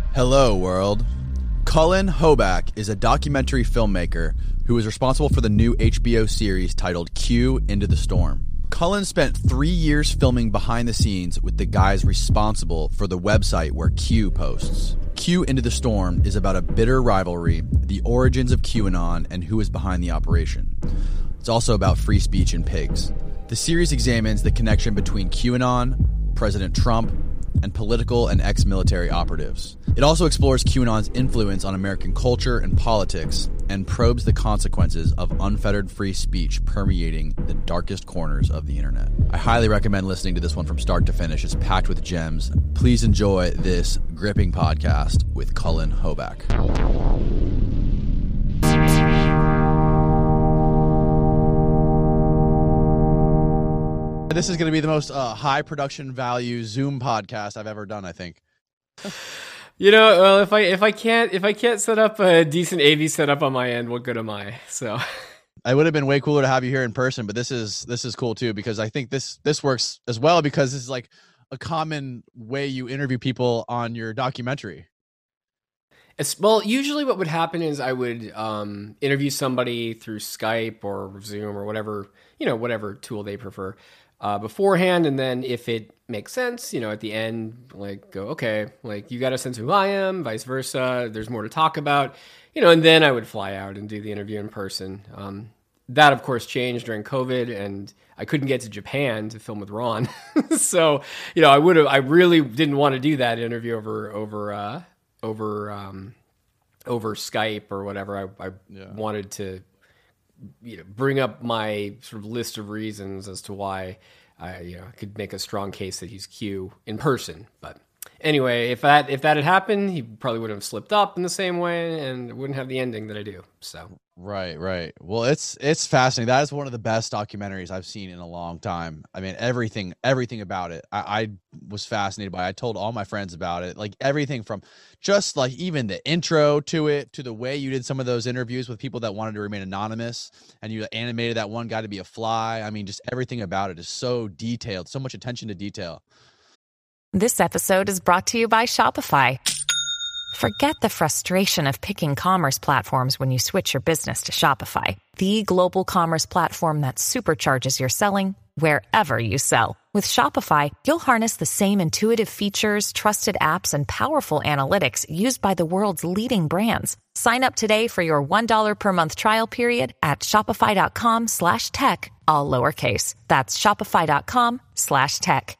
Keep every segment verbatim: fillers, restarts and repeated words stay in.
Hello, world. Cullen Hoback is a documentary filmmaker who is responsible for the new H B O series titled Q Into the Storm. Cullen spent three years filming behind the scenes with the guys responsible for the website where Q posts. Q Into the Storm is about a bitter rivalry, the origins of QAnon, and who is behind the operation. It's also about free speech and pigs. The series examines the connection between QAnon, President Trump, and political and ex-military operatives. It also explores QAnon's influence on American culture and politics and probes the consequences of unfettered free speech permeating the darkest corners of the internet. I highly recommend listening to this one from start to finish. It's packed with gems. Please enjoy this gripping podcast with Cullen Hoback. This is going to be the most uh, high production value Zoom podcast I've ever done, I think. You know, well, if I if I can't if I can't set up a decent A V setup on my end, what good am I? So, it would have been way cooler to have you here in person, but this is this is cool too because I think this this works as well because this is like a common way you interview people on your documentary. It's, well, usually what would happen is I would um, interview somebody through Skype or Zoom or whatever, you know, whatever tool they prefer. Uh, beforehand, and then if it makes sense, you know, at the end, like, go, okay, like, you got a sense of who I am, vice versa, there's more to talk about, you know, and then I would fly out and do the interview in person. Um, that, of course, changed during COVID, and I couldn't get to Japan to film with Ron. So, you know, I would have, I really didn't want to do that interview over, over, uh, over, um, over Skype or whatever. I, I yeah. wanted to, you know, bring up my sort of list of reasons as to why I, you know, could make a strong case that he's Q in person. But anyway, if that if that had happened, he probably would have slipped up in the same way and wouldn't have the ending that I do. So right, right. Well, it's it's fascinating. That is one of the best documentaries I've seen in a long time. I mean, everything everything about it, I, I was fascinated by it. I told all my friends about it. Like everything from just like even the intro to it, to the way you did some of those interviews with people that wanted to remain anonymous, and you animated that one guy to be a fly. I mean, just everything about it is so detailed, so much attention to detail. This episode is brought to you by Shopify. Forget the frustration of picking commerce platforms when you switch your business to Shopify, the global commerce platform that supercharges your selling wherever you sell. With Shopify, you'll harness the same intuitive features, trusted apps, and powerful analytics used by the world's leading brands. Sign up today for your one dollar per month trial period at shopify.com slash tech, all lowercase. That's shopify.com slash tech.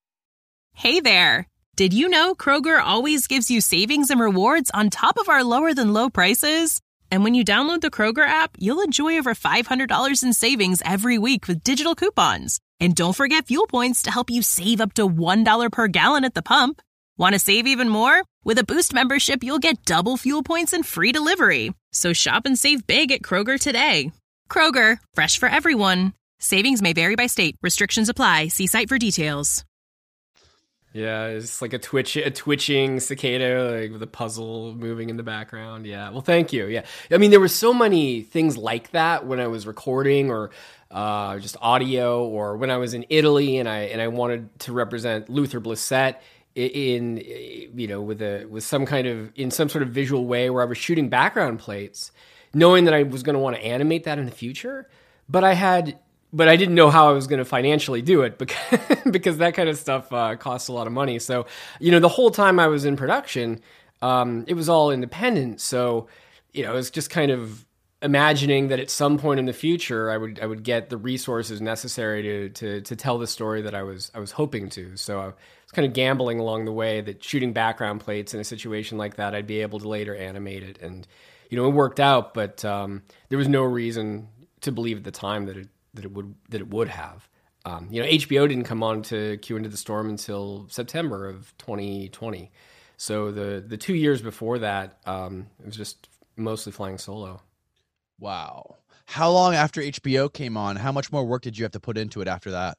Hey there. Did you know Kroger always gives you savings and rewards on top of our lower than low prices? And when you download the Kroger app, you'll enjoy over five hundred dollars in savings every week with digital coupons. And don't forget fuel points to help you save up to one dollar per gallon at the pump. Want to save even more? With a Boost membership, you'll get double fuel points and free delivery. So shop and save big at Kroger today. Kroger, fresh for everyone. Savings may vary by state. Restrictions apply. See site for details. Yeah, it's like a twitch, a twitching cicada, like with a puzzle moving in the background. Yeah, well, thank you. Yeah, I mean, there were so many things like that when I was recording, or uh, just audio, or when I was in Italy and I and I wanted to represent Luther Blissett in, you know, with a with some kind of in some sort of visual way where I was shooting background plates, knowing that I was going to want to animate that in the future, but I had. But I didn't know how I was going to financially do it because, because that kind of stuff uh, costs a lot of money. So, you know, the whole time I was in production, um, it was all independent. So, you know, it was just kind of imagining that at some point in the future, I would I would get the resources necessary to to to tell the story that I was I was hoping to. So I was kind of gambling along the way that shooting background plates in a situation like that, I'd be able to later animate it. And, you know, it worked out, but um, there was no reason to believe at the time that it that it would that it would have. Um, you know, H B O didn't come on to Q Into the Storm until September of twenty twenty. So the the two years before that, um, it was just mostly flying solo. Wow. How long after H B O came on, how much more work did you have to put into it after that?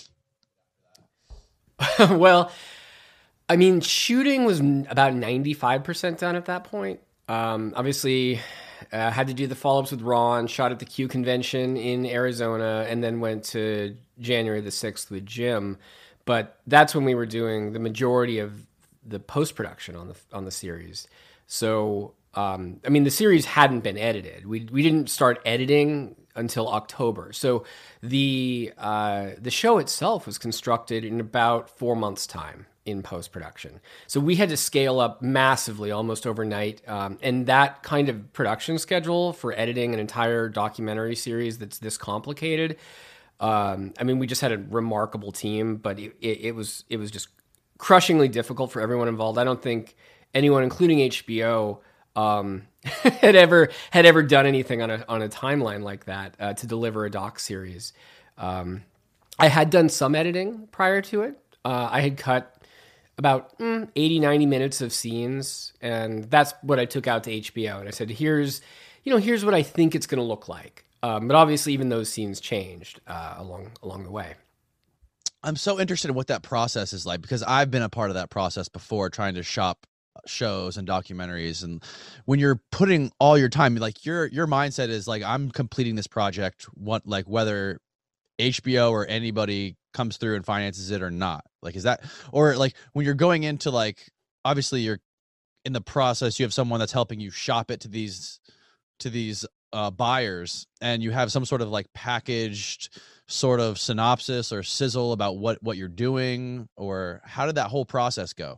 Well, I mean, shooting was about ninety-five percent done at that point. Um, obviously, I uh, had to do the follow-ups with Ron, shot at the Q convention in Arizona, and then went to January the sixth with Jim. But that's when we were doing the majority of the post production on the on the series. So um, I mean, the series hadn't been edited. We we didn't start editing until October. So the uh, the show itself was constructed in about four months' time in post production. So we had to scale up massively, almost overnight. Um, and that kind of production schedule for editing an entire documentary series that's this complicated. Um, I mean, we just had a remarkable team, but it, it, it was it was just crushingly difficult for everyone involved. I don't think anyone, including H B O, um, had ever had ever done anything on a on a timeline like that uh, to deliver a doc series. Um, I had done some editing prior to it. Uh, I had cut about mm, eighty, ninety minutes of scenes, and that's what I took out to H B O. And I said, here's, you know, here's what I think it's going to look like. Um, but obviously, even those scenes changed uh, along along the way. I'm so interested in what that process is like, because I've been a part of that process before, trying to shop shows and documentaries. And when you're putting all your time, like your your mindset is like, I'm completing this project, what, like whether H B O or anybody comes through and finances it or not. Like, is that, or like when you're going into, like, obviously you're in the process, you have someone that's helping you shop it to these to these uh, buyers, and you have some sort of like packaged sort of synopsis or sizzle about what what you're doing, or how did that whole process go?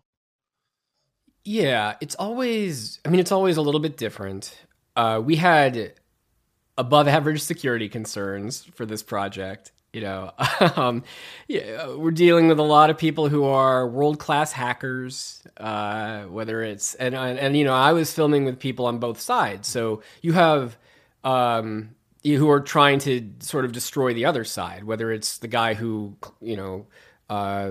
Yeah, it's always, I mean, it's always a little bit different. Uh, we had above average security concerns for this project. You know, um, yeah, we're dealing with a lot of people who are world-class hackers, uh, whether it's, and, and, and, you know, I was filming with people on both sides. So you have, um, who are trying to sort of destroy the other side, whether it's the guy who, you know, uh,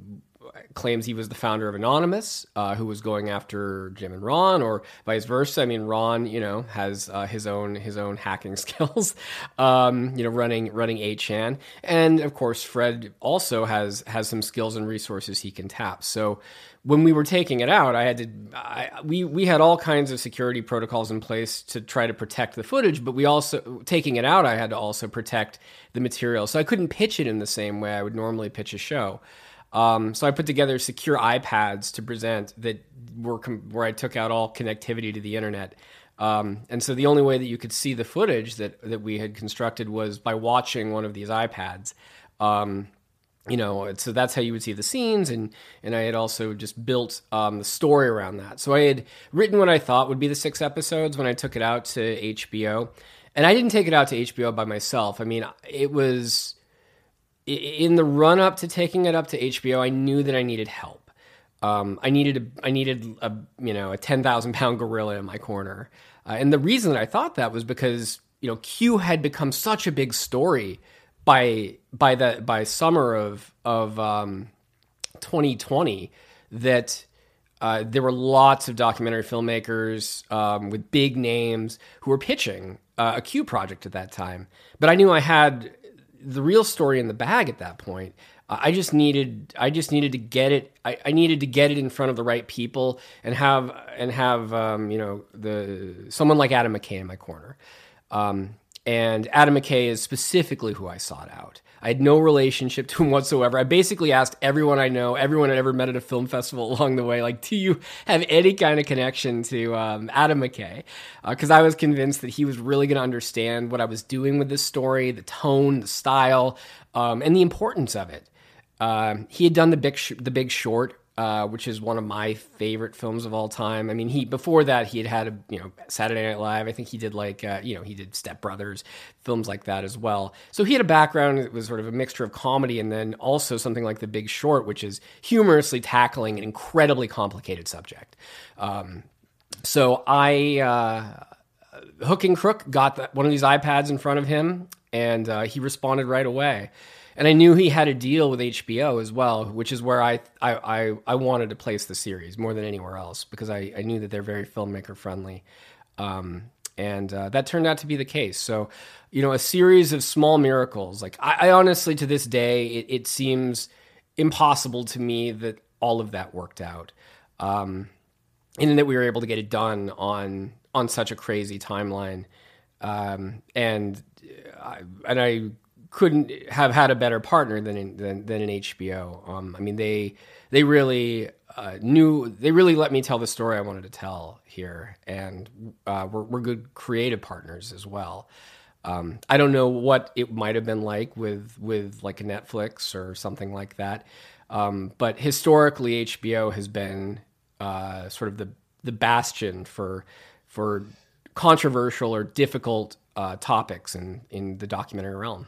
claims he was the founder of Anonymous, uh, who was going after Jim and Ron, or vice versa. I mean, Ron, you know, has uh, his own his own hacking skills, um, you know, running running eight chan, and of course, Fred also has has some skills and resources he can tap. So when we were taking it out, I had to I, we we had all kinds of security protocols in place to try to protect the footage, but we also, taking it out, I had to also protect the material. So I couldn't pitch it in the same way I would normally pitch a show. Um, so I put together secure iPads to present that were com- where I took out all connectivity to the internet. Um, and so the only way that you could see the footage that, that we had constructed was by watching one of these iPads. Um, you know, so that's how you would see the scenes. And, and I had also just built um, the story around that. So I had written what I thought would be the six episodes when I took it out to H B O. And I didn't take it out to H B O by myself. I mean, it was... in the run up to taking it up to H B O, I knew that I needed help. Um, I needed a, I needed a, you know, a ten thousand pound gorilla in my corner. Uh, and the reason that I thought that was because, you know, Q had become such a big story by, by the, by summer of, of, um, twenty twenty that, uh, there were lots of documentary filmmakers, um, with big names who were pitching uh, a Q project at that time. But I knew I had the real story in the bag at that point. Uh, I just needed, I just needed to get it. I, I needed to get it in front of the right people and have, and have, um, you know, the, someone like Adam McKay in my corner. Um, and Adam McKay is specifically who I sought out. I had no relationship to him whatsoever. I basically asked everyone I know, everyone I'd ever met at a film festival along the way, like, do you have any kind of connection to um, Adam McKay? Because uh, I was convinced that he was really going to understand what I was doing with this story, the tone, the style, um, and the importance of it. Um, he had done the Big Sh- the Big Short, uh, which is one of my favorite films of all time. I mean, he before that he had had a, you know, Saturday Night Live. I think he did like uh, you know he did Step Brothers, films like that as well. So he had a background that was sort of a mixture of comedy and then also something like The Big Short, which is humorously tackling an incredibly complicated subject. Um, so I uh, hook and crook got the, one of these iPads in front of him, and uh, he responded right away. And I knew he had a deal with H B O as well, which is where I I, I, I wanted to place the series more than anywhere else, because I, I knew that they're very filmmaker friendly. Um, and uh, that turned out to be the case. So, you know, a series of small miracles. Like, I, I honestly, to this day, it, it seems impossible to me that all of that worked out. Um, and that we were able to get it done on on such a crazy timeline. Um, and I, and I couldn't have had a better partner than than, than an H B O. Um, I mean, they they really uh, knew. They really let me tell the story I wanted to tell here, and uh, we're, we're good creative partners as well. Um, I don't know what it might have been like with with like a Netflix or something like that, um, but historically, H B O has been uh, sort of the the bastion for for controversial or difficult uh, topics in in the documentary realm.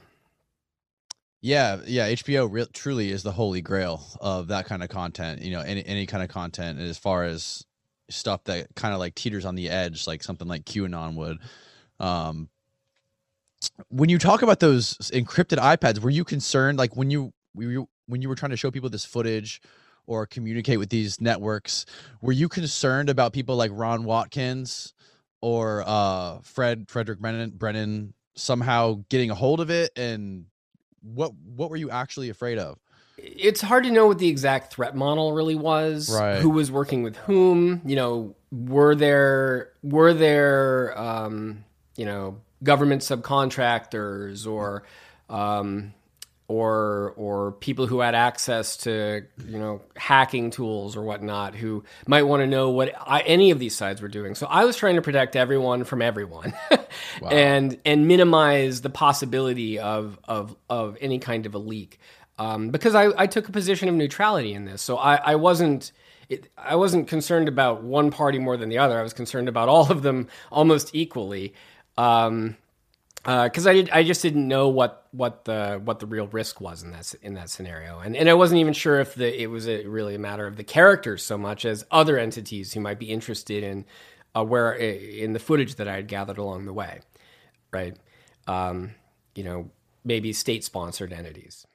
Yeah, yeah. H B O re- truly is the holy grail of that kind of content. You know, any any kind of content, as far as stuff that kind of like teeters on the edge, like something like QAnon would. Um, when you talk about those encrypted iPads, were you concerned, like when you were you, when you were trying to show people this footage or communicate with these networks, were you concerned about people like Ron Watkins or uh, Fred Frederick Brennan, Brennan somehow getting a hold of it? And what what were you actually afraid of? It's hard to know what the exact threat model really was. Right. Who was working with whom? You know, were there were there um, you know, government subcontractors or um, or or people who had access to, you know, hacking tools or whatnot who might want to know what I, any of these sides were doing. So I was trying to protect everyone from everyone. Wow. and and minimize the possibility of of of any kind of a leak, um, because I, I took a position of neutrality in this. So I, I wasn't it, I wasn't concerned about one party more than the other. I was concerned about all of them almost equally. Um, because uh, I did, I just didn't know what, what the what the real risk was in that in that scenario, and and I wasn't even sure if the it was a, really a matter of the characters so much as other entities who might be interested in uh, where in the footage that I had gathered along the way, right? Um, you know, maybe state sponsored entities.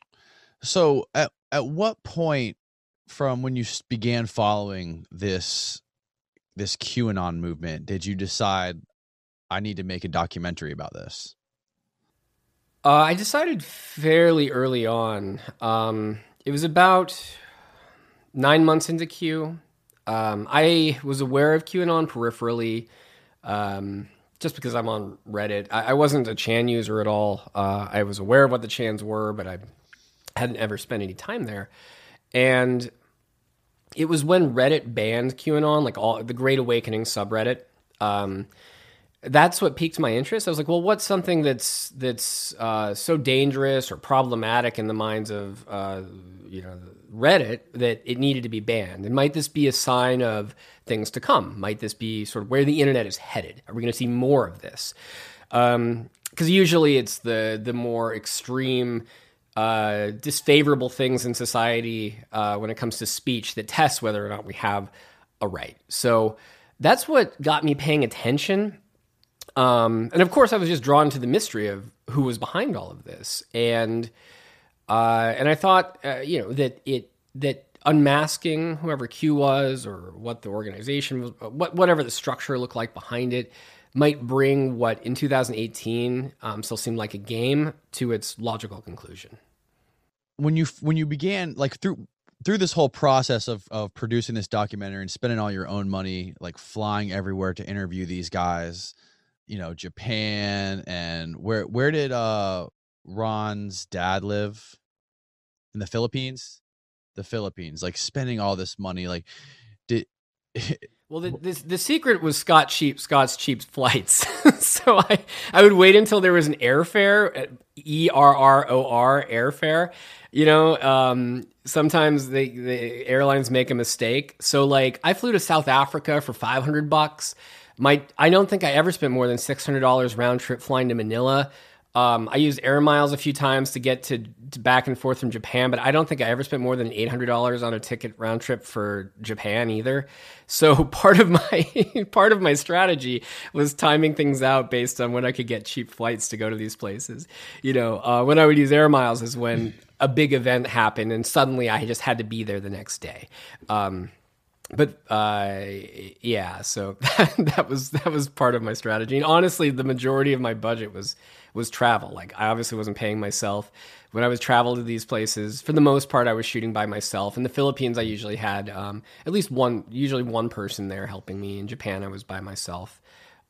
So at at what point from when you began following this this QAnon movement did you decide, I need to make a documentary about this? Uh, I decided fairly early on. Um, it was about nine months into Q. Um, I was aware of QAnon peripherally, um, just because I'm on Reddit. I, I wasn't a Chan user at all. Uh, I was aware of what the Chans were, but I hadn't ever spent any time there. And it was when Reddit banned QAnon, like all the Great Awakening subreddit. Um, That's what piqued my interest. I was like, well, what's something that's that's uh, so dangerous or problematic in the minds of uh, you know Reddit that it needed to be banned? And might this be a sign of things to come? Might this be sort of where the internet is headed? Are we going to see more of this? Because um, usually it's the the more extreme, uh, disfavorable things in society uh, when it comes to speech that test whether or not we have a right. So that's what got me paying attention. Um, and of course, I was just drawn to the mystery of who was behind all of this, and uh, and I thought, uh, you know, that it that unmasking whoever Q was or what the organization was, what whatever the structure looked like behind it, might bring what in two thousand eighteen um, still seemed like a game to its logical conclusion. When you when you began like through through this whole process of of producing this documentary and spending all your own money, like flying everywhere to interview these guys. You know, Japan, and where where did uh Ron's dad live? In the Philippines? The Philippines. Like spending all this money, like did well the this the secret was Scott cheap Scott's cheap flights. So I I would wait until there was an airfare, E R R O R airfare. You know, um sometimes they the airlines make a mistake. So like I flew to South Africa for five hundred bucks. My, I don't think I ever spent more than six hundred dollars round trip flying to Manila. Um, I used air miles a few times to get to, to back and forth from Japan, but I don't think I ever spent more than eight hundred dollars on a ticket round trip for Japan either. So part of my part of my strategy was timing things out based on when I could get cheap flights to go to these places. You know, uh, when I would use air miles is when a big event happened and suddenly I just had to be there the next day. Um, But uh, yeah, so that, that was that was part of my strategy. And honestly, the majority of my budget was was travel. Like I obviously wasn't paying myself when I was travel to these places. For the most part, I was shooting by myself. In the Philippines, I usually had um, at least one, usually one person there helping me. In Japan, I was by myself.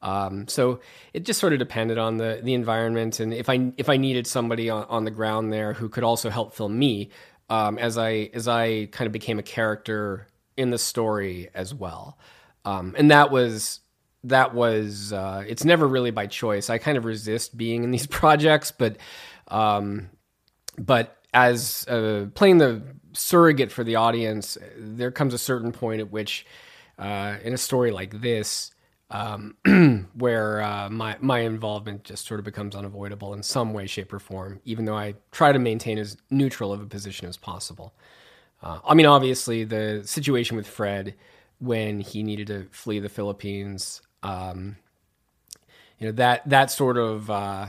Um, so it just sort of depended on the the environment, and if I if I needed somebody on, on the ground there who could also help film me, um, as I as I kind of became a character in the story as well, um, and that was that was uh, it's never really by choice. I kind of resist being in these projects, but um, but as uh, playing the surrogate for the audience, there comes a certain point at which, uh, in a story like this, um, where uh, my my involvement just sort of becomes unavoidable in some way, shape, or form, even though I try to maintain as neutral of a position as possible. Uh, I mean, obviously, the situation with Fred when he needed to flee the Philippines, um, you know, that that sort of uh,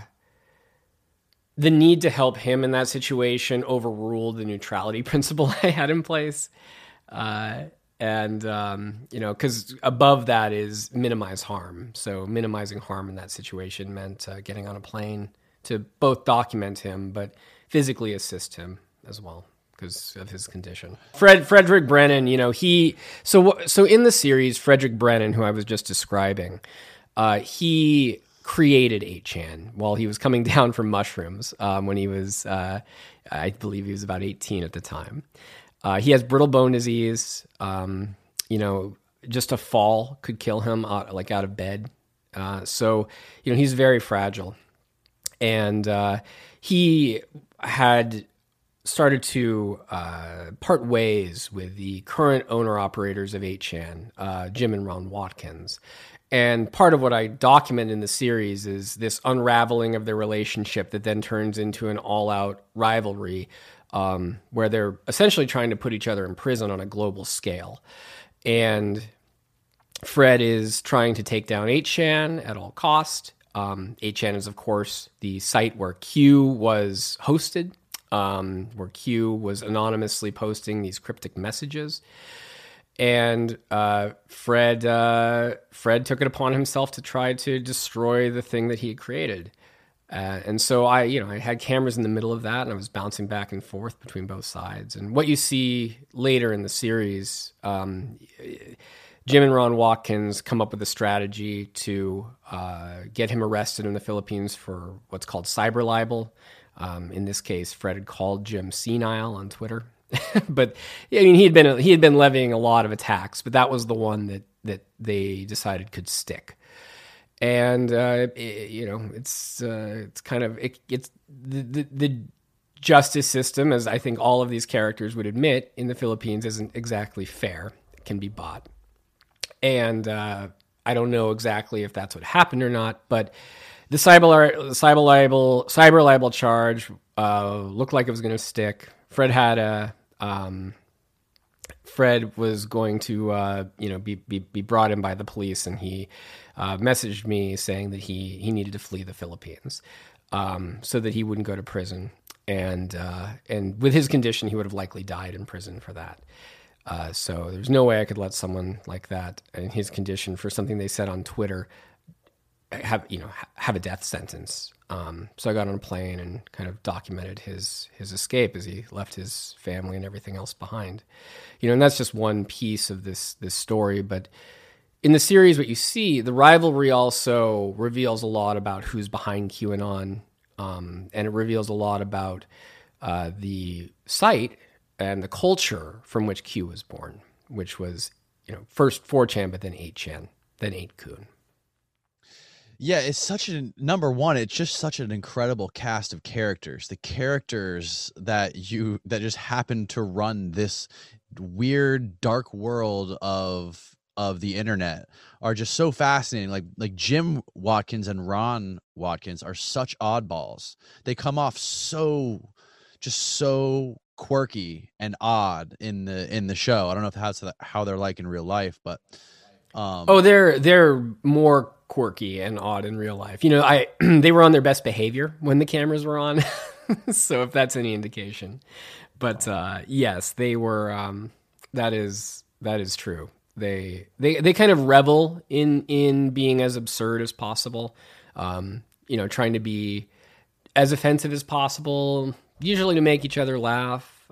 the need to help him in that situation overruled the neutrality principle I had in place. Uh, and, um, you know, because above that is minimize harm. So minimizing harm in that situation meant uh, getting on a plane to both document him, but physically assist him as well because of his condition. Fred, Frederick Brennan, you know, he, so, so in the series, Frederick Brennan, who I was just describing, uh, he created eight chan while he was coming down from mushrooms um, when he was, uh, I believe he was about eighteen at the time. Uh, he has brittle bone disease. Um, you know, just a fall could kill him out, like out of bed. Uh, so, you know, he's very fragile. And uh, he had started to uh, part ways with the current owner-operators of eight chan, uh, Jim and Ron Watkins. And part of what I document in the series is this unraveling of their relationship that then turns into an all-out rivalry, um, where they're essentially trying to put each other in prison on a global scale. And Fred is trying to take down eight chan at all cost. Um, eight chan is, of course, the site where Q was hosted, um, where Q was anonymously posting these cryptic messages. And uh, Fred uh, Fred took it upon himself to try to destroy the thing that he had created. Uh, and so I, you know, I had cameras in the middle of that, and I was bouncing back and forth between both sides. And what you see later in the series, um, Jim and Ron Watkins come up with a strategy to uh, get him arrested in the Philippines for what's called cyber libel. Um, in this case, Fred had called Jim senile on Twitter. But I mean, he had been he had been levying a lot of attacks, but that was the one that that they decided could stick. And uh, it, you know, it's uh, it's kind of it, it's the, the the justice system, as I think all of these characters would admit, in the Philippines isn't exactly fair. It can be bought, and uh, I don't know exactly if that's what happened or not, but the cyber the cyber libel cyber libel charge uh, looked like it was going to stick. Fred had a um, Fred was going to uh, you know be, be be brought in by the police, and he uh, messaged me saying that he he needed to flee the Philippines um, so that he wouldn't go to prison, and uh, and with his condition, he would have likely died in prison for that. Uh, so there's no way I could let someone like that in his condition for something they said on Twitter have you know have a death sentence. Um, so I got on a plane and kind of documented his his escape as he left his family and everything else behind. You know, and that's just one piece of this this story. But in the series, what you see, the rivalry also reveals a lot about who's behind QAnon, um, and it reveals a lot about uh, the site and the culture from which Q was born, which was you know first four chan, but then eight chan, then eight kun. Yeah, it's such a number one. It's just such an incredible cast of characters. The characters that you that just happen to run this weird dark world of of the internet are just so fascinating. Like like Jim Watkins and Ron Watkins are such oddballs. They come off so just so quirky and odd in the in the show. I don't know if that's how they're like in real life, but um, oh, they're they're more quirky and odd in real life. You know, I they were on their best behavior when the cameras were on. So if that's any indication. But uh, yes, they were um, that is that is true. They they they kind of revel in in being as absurd as possible. Um, you know, trying to be as offensive as possible, usually to make each other laugh.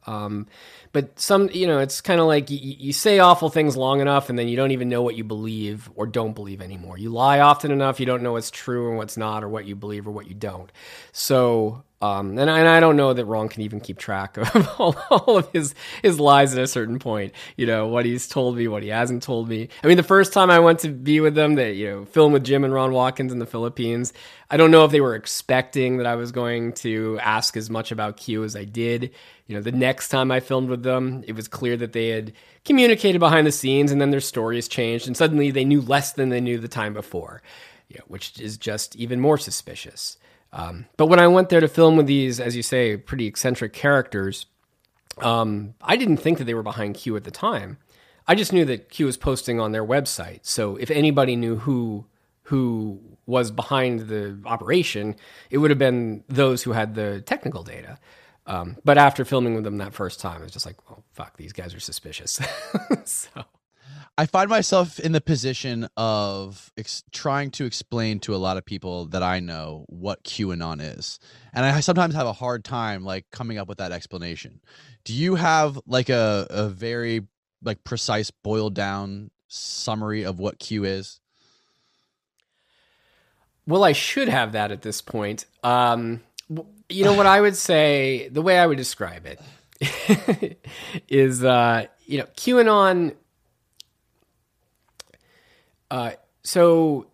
Um, but some, you know, it's kind of like you, you say awful things long enough and then you don't even know what you believe or don't believe anymore. You lie often enough, you don't know what's true and what's not, or what you believe or what you don't. So, um, and I, and I don't know that Ron can even keep track of all, all of his, his lies at a certain point, you know, what he's told me, what he hasn't told me. I mean, the first time I went to be with them, they, you know, film with Jim and Ron Watkins in the Philippines, I don't know if they were expecting that I was going to ask as much about Q as I did. You know, the next time I filmed with them, it was clear that they had communicated behind the scenes and then their stories changed and suddenly they knew less than they knew the time before, you know, which is just even more suspicious. Um, but when I went there to film with these, as you say, pretty eccentric characters, um, I didn't think that they were behind Q at the time. I just knew that Q was posting on their website. So if anybody knew who who was behind the operation, it would have been those who had the technical data. Um, but after filming with them that first time, it was just like, oh, fuck, these guys are suspicious. So I find myself in the position of ex- trying to explain to a lot of people that I know what QAnon is. And I sometimes have a hard time like coming up with that explanation. Do you have like a, a very like precise boiled down summary of what Q is? Well, I should have that at this point. Um, you know what I would say, the way I would describe it is, uh, you know, QAnon. Uh, so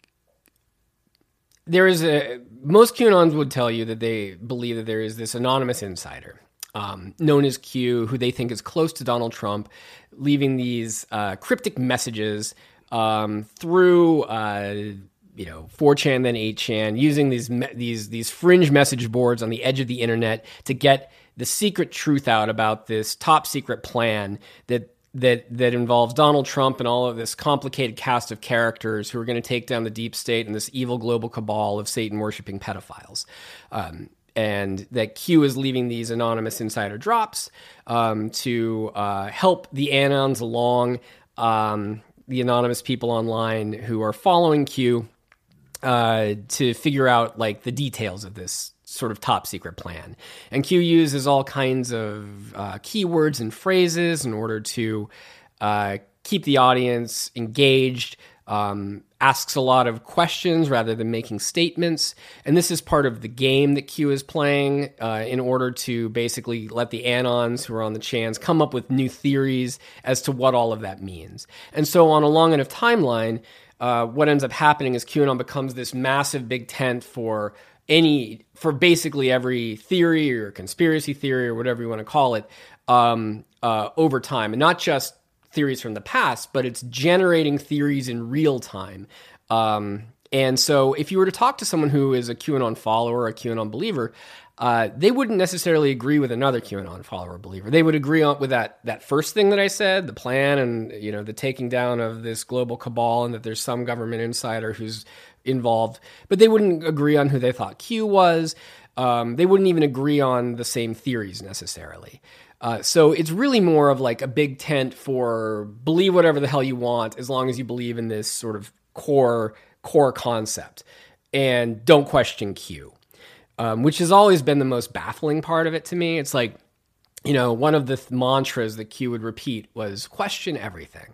there is a, most QAnons would tell you that they believe that there is this anonymous insider, um, known as Q, who they think is close to Donald Trump, leaving these, uh, cryptic messages, um, through, uh, you know, four chan, then eight chan, using these, me- these, these fringe message boards on the edge of the internet to get the secret truth out about this top secret plan that that that involves Donald Trump and all of this complicated cast of characters who are going to take down the deep state and this evil global cabal of Satan-worshipping pedophiles. Um, and that Q is leaving these anonymous insider drops um, to uh, help the Anons along, um, the anonymous people online who are following Q uh, to figure out like the details of this sort of top secret plan. And Q uses all kinds of uh, keywords and phrases in order to uh, keep the audience engaged, um, asks a lot of questions rather than making statements. And this is part of the game that Q is playing uh, in order to basically let the Anons who are on the chans come up with new theories as to what all of that means. And so on a long enough timeline, uh, what ends up happening is QAnon becomes this massive big tent for any for basically every theory or conspiracy theory or whatever you want to call it um, uh, over time, and not just theories from the past, but it's generating theories in real time. Um, and so, if you were to talk to someone who is a QAnon follower, a QAnon believer, uh, they wouldn't necessarily agree with another QAnon follower or believer. They would agree on with that that first thing that I said, the plan, and you know the taking down of this global cabal, and that there's some government insider who's involved, but they wouldn't agree on who they thought Q was. Um, they wouldn't even agree on the same theories necessarily. Uh, so it's really more of like a big tent for believe whatever the hell you want as long as you believe in this sort of core core concept and don't question Q, um, which has always been the most baffling part of it to me. It's like, you know, one of the th- mantras that Q would repeat was question everything.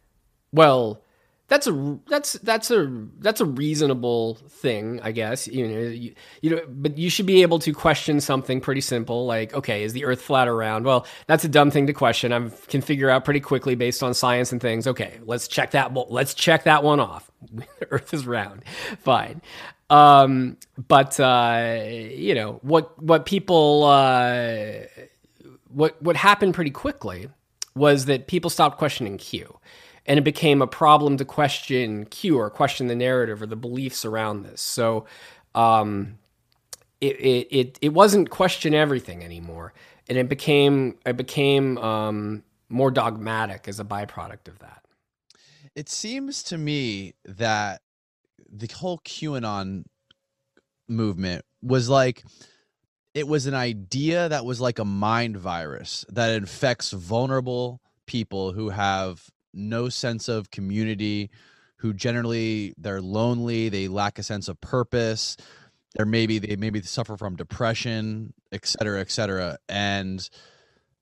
Well, That's a that's that's a that's a reasonable thing, I guess. You know, you, you know, but you should be able to question something pretty simple, like, okay, is the Earth flat or round? Well, that's a dumb thing to question. I can figure out pretty quickly based on science and things. Okay, let's check that. Well, let's check that one off. The Earth is round. Fine. Um, but uh, you know what what people uh, what what happened pretty quickly was that people stopped questioning Q. And it became a problem to question Q or question the narrative or the beliefs around this. So um, it, it it it wasn't question everything anymore, and it became it became um, more dogmatic as a byproduct of that. It seems to me that the whole QAnon movement was like it was an idea that was like a mind virus that infects vulnerable people who have no sense of community, who generally they're lonely, they lack a sense of purpose, they're maybe they maybe suffer from depression, et cetera, et cetera. And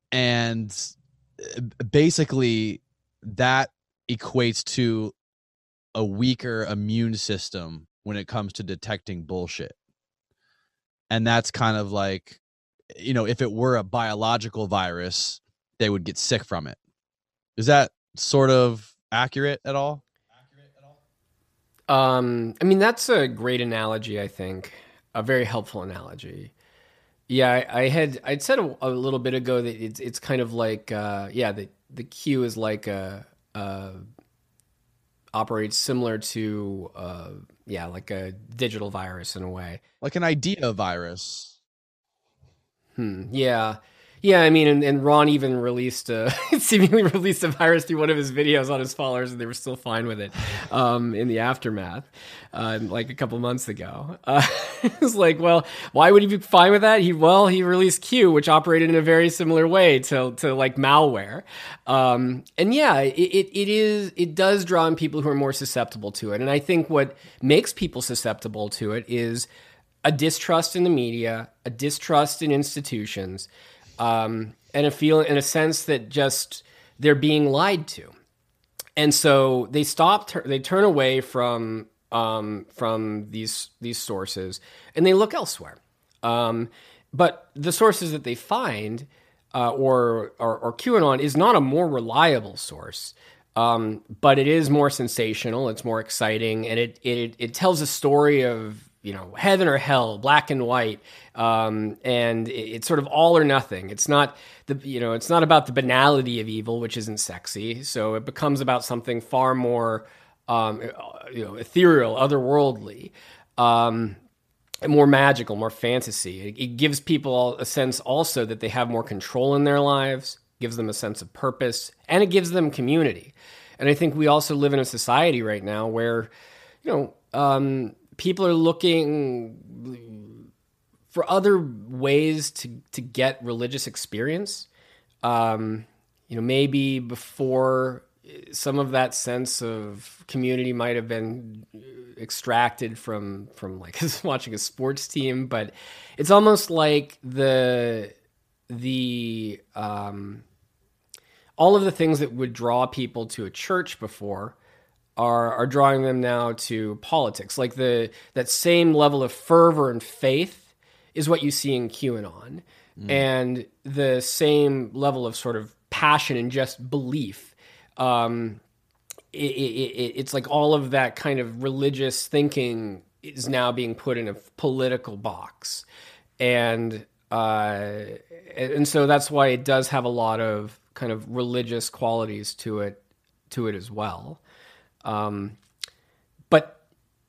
And basically that equates to a weaker immune system when it comes to detecting bullshit. And that's kind of like, you know, if it were a biological virus, they would get sick from it. Is that sort of accurate at all? Um, I mean, that's a great analogy, I think. A very helpful analogy. Yeah, I, I had I'd said a, a little bit ago that it's it's kind of like uh, yeah, the the Q is like a, a operates similar to uh, yeah, like a digital virus in a way, like an idea virus. Hmm. Yeah. Yeah, I mean, and, and Ron even released a, seemingly released a virus through one of his videos on his followers, and they were still fine with it um, in the aftermath, uh, like a couple months ago. Uh, it was like, well, why would he be fine with that? He well, he released Q, which operated in a very similar way to to like malware, um, and yeah, it, it it is it does draw in people who are more susceptible to it, and I think what makes people susceptible to it is a distrust in the media, a distrust in institutions. Um, and a feel, in a sense that just they're being lied to, and so they stop. They turn away from um, from these these sources, and they look elsewhere. Um, but the sources that they find, uh, or, or or QAnon, is not a more reliable source, um, but it is more sensational. It's more exciting, and it it it tells a story of, you know, heaven or hell, black and white, um, and it's sort of all or nothing. It's not the, you know, it's not about the banality of evil, which isn't sexy. So it becomes about something far more, um, you know, ethereal, otherworldly, um, more magical, more fantasy. It, it gives people a sense also that they have more control in their lives, gives them a sense of purpose, and it gives them community. And I think we also live in a society right now where, you know, um, people are looking for other ways to, to get religious experience. Um, you know, maybe before some of that sense of community might have been extracted from, from like watching a sports team, but it's almost like the, the, um, all of the things that would draw people to a church before are are drawing them now to politics. Like the that same level of fervor and faith is what you see in QAnon, mm. and the same level of sort of passion and just belief. Um, it, it, it's like all of that kind of religious thinking is now being put in a political box, and uh, and so that's why it does have a lot of kind of religious qualities to it to it as well. Um, but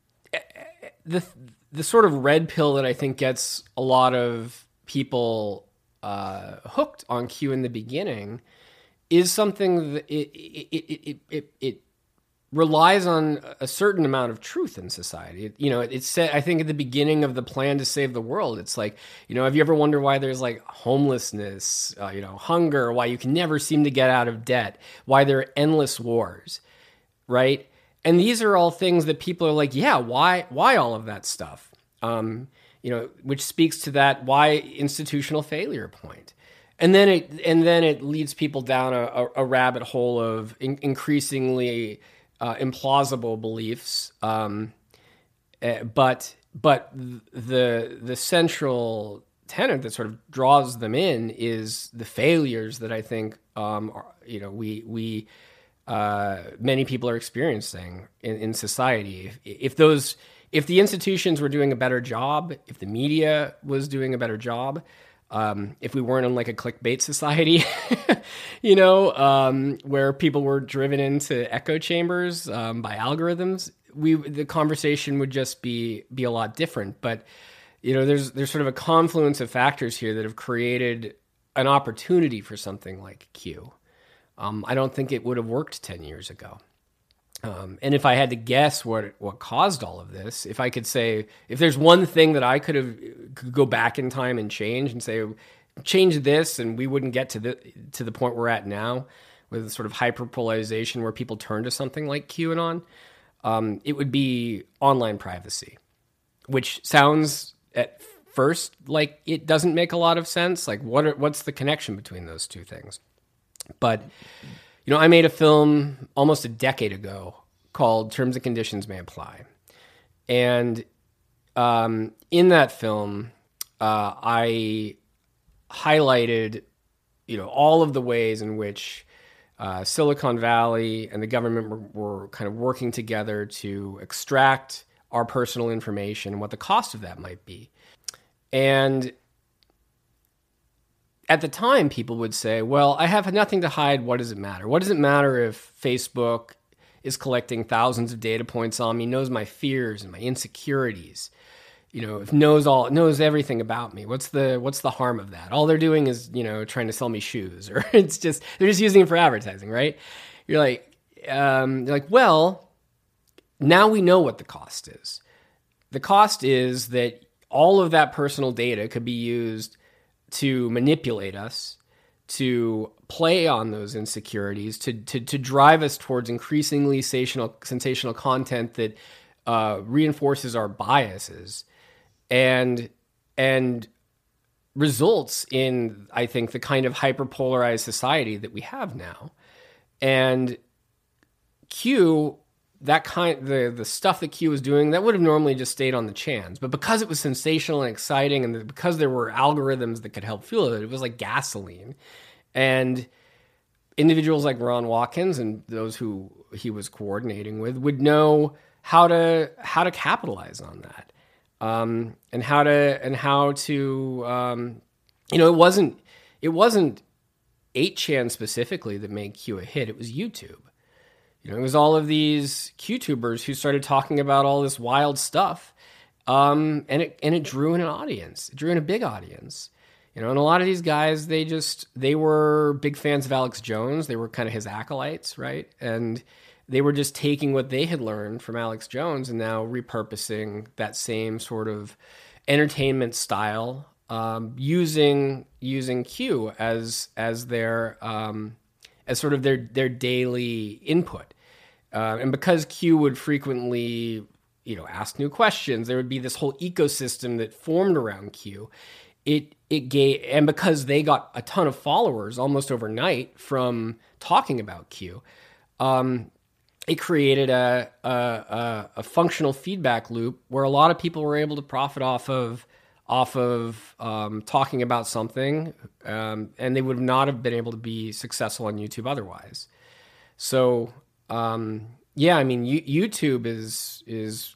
the the sort of red pill that I think gets a lot of people uh, hooked on Q in the beginning is something that it it it it, it, it relies on a certain amount of truth in society. It, you know, it, it's said, I think at the beginning of the plan to save the world, it's like, you know, have you ever wondered why there's like homelessness, uh, you know, hunger, why you can never seem to get out of debt, why there are endless wars? Right? And these are all things that people are like, yeah, why why all of that stuff? Um, you know, which speaks to that why institutional failure point. And then it and then it leads people down a, a rabbit hole of in, increasingly uh, implausible beliefs. Um, uh, but but the the central tenet that sort of draws them in is the failures that I think um, are, you know we we. Uh, many people are experiencing in, in society. If, if those, if the institutions were doing a better job, if the media was doing a better job, um, if we weren't in like a clickbait society, you know, um, where people were driven into echo chambers um, by algorithms, we the conversation would just be be a lot different. But you know, there's there's sort of a confluence of factors here that have created an opportunity for something like Q. Um, I don't think it would have worked ten years ago. Um, and if I had to guess what what caused all of this, if I could say, if there's one thing that I could have could go back in time and change and say, change this, and we wouldn't get to the to the point we're at now with sort of hyperpolarization where people turn to something like QAnon, um, it would be online privacy, which sounds at first like it doesn't make a lot of sense. Like what are, what's the connection between those two things? But, you know, I made a film almost a decade ago called Terms and Conditions May Apply. And um, in that film, uh, I highlighted, you know, all of the ways in which uh, Silicon Valley and the government were, were kind of working together to extract our personal information and what the cost of that might be. And at the time, people would say, well, I have nothing to hide. What does it matter? What does it matter if Facebook is collecting thousands of data points on me, knows my fears and my insecurities, you know, if knows all knows everything about me? What's the what's the harm of that? All they're doing is, you know, trying to sell me shoes, or it's just they're just using it for advertising, right? You're like, um, you're like, well, now we know what the cost is. The cost is that all of that personal data could be used to manipulate us, to play on those insecurities, to to, to drive us towards increasingly sensational, sensational content that uh, reinforces our biases, and and results in, I think, the kind of hyperpolarized society that we have now. And Q, that kind the the stuff that Q was doing, that would have normally just stayed on the chans, but because it was sensational and exciting, and because there were algorithms that could help fuel it, it was like gasoline. And individuals like Ron Watkins and those who he was coordinating with would know how to how to capitalize on that, um, and how to and how to um, you know it wasn't it wasn't eight chan specifically that made Q a hit. It was YouTube. You know, it was all of these QTubers who started talking about all this wild stuff, um, and it and it drew in an audience. It drew in a big audience. You know, and a lot of these guys, they just they were big fans of Alex Jones. They were kind of his acolytes, right? And they were just taking what they had learned from Alex Jones and now repurposing that same sort of entertainment style, um, using using Q as as their um, as sort of their their daily input. Uh, and because Q would frequently, you know, ask new questions, there would be this whole ecosystem that formed around Q. It it gave, and because they got a ton of followers almost overnight from talking about Q, um, it created a, a a functional feedback loop where a lot of people were able to profit off of off of um, talking about something, um, and they would not have been able to be successful on YouTube otherwise. So um, yeah, I mean, U- YouTube is is.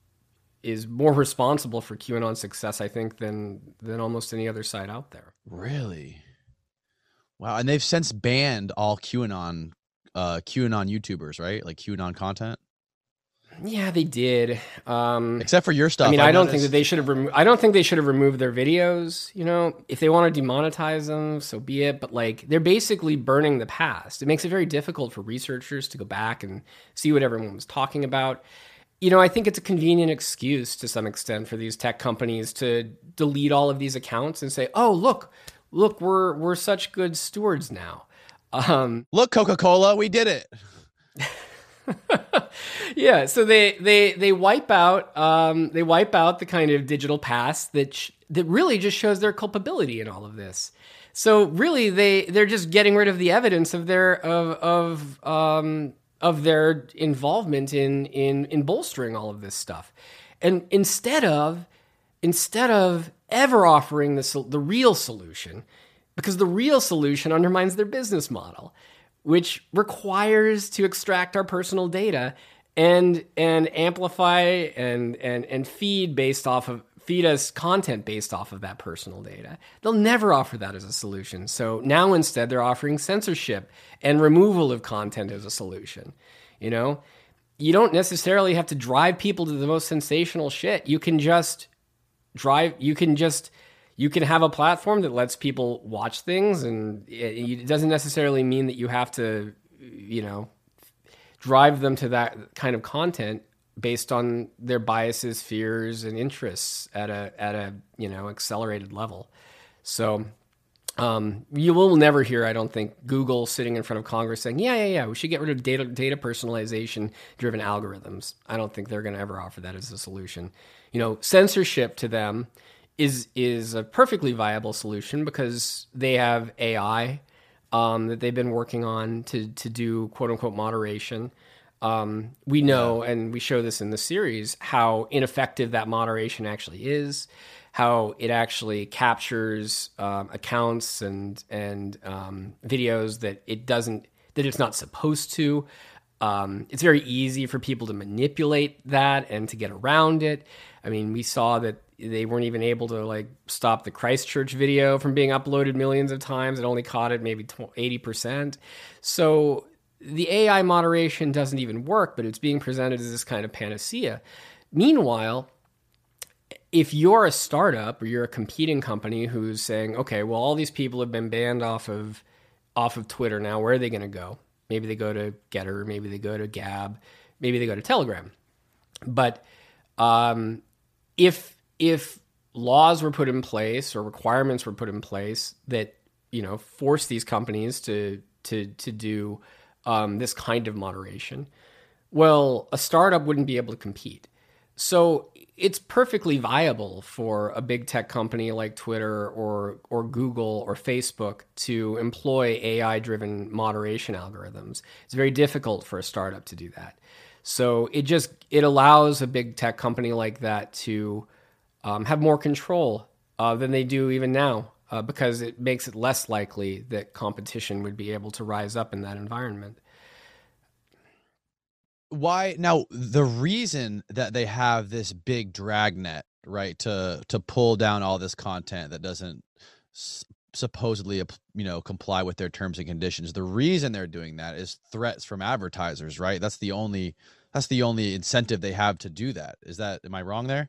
is more responsible for QAnon success, I think, than than almost any other site out there. Really? Wow. And they've since banned all QAnon uh, QAnon YouTubers, right? Like QAnon content? Yeah, they did. Um, Except for your stuff. I mean, I, I don't noticed. think that they should have remo- I don't think they should have removed their videos, you know. If they want to demonetize them, so be it, but like they're basically burning the past. It makes it very difficult for researchers to go back and see what everyone was talking about. You know, I think it's a convenient excuse to some extent for these tech companies to delete all of these accounts and say, "Oh, look, look, we're we're such good stewards now." Um, look, Coca-Cola, we did it. yeah, so they they they wipe out um, they wipe out the kind of digital past that sh- that really just shows their culpability in all of this. So really, they they're just getting rid of the evidence of their of of um, of their involvement in, in, in bolstering all of this stuff. And instead of, instead of ever offering the, the real solution, because the real solution undermines their business model, which requires to extract our personal data and, and amplify and, and, and feed based off of, feed us content based off of that personal data. They'll never offer that as a solution. So now instead they're offering censorship and removal of content as a solution. You know, you don't necessarily have to drive people to the most sensational shit. You can just drive, you can just, you can have a platform that lets people watch things, and it, it doesn't necessarily mean that you have to, you know, drive them to that kind of content based on their biases, fears, and interests at a at a you know accelerated level. So um, you will never hear, I don't think, Google sitting in front of Congress saying, "Yeah, yeah, yeah, we should get rid of data data personalization driven algorithms." I don't think they're going to ever offer that as a solution. You know, censorship to them is is a perfectly viable solution because they have A I um, that they've been working on to to do quote unquote moderation. Um, we know, yeah. and we show this in the series, how ineffective that moderation actually is, how it actually captures um, accounts and and um, videos that it doesn't, that it's not supposed to. Um, it's very easy for people to manipulate that and to get around it. I mean, we saw that they weren't even able to like stop the Christchurch video from being uploaded millions of times. It only caught it maybe eighty percent. So the A I moderation doesn't even work, but it's being presented as this kind of panacea. Meanwhile, if you're a startup or you're a competing company who's saying, okay, well, all these people have been banned off of off of Twitter now, where are they going to go? Maybe they go to Getter, maybe they go to Gab, maybe they go to Telegram. But um, if if laws were put in place or requirements were put in place that, you know, force these companies to to to do Um, this kind of moderation, well, a startup wouldn't be able to compete. So it's perfectly viable for a big tech company like Twitter or or Google or Facebook to employ A I-driven moderation algorithms. It's very difficult for a startup to do that. So it just it allows a big tech company like that to um, have more control uh, than they do even now. Uh, because it makes it less likely that competition would be able to rise up in that environment. Why now? The reason that they have this big dragnet, right, to to pull down all this content that doesn't s- supposedly, you know, comply with their terms and conditions. The reason they're doing that is threats from advertisers, right? That's the only that's the only incentive they have to do that. Is that am I wrong there?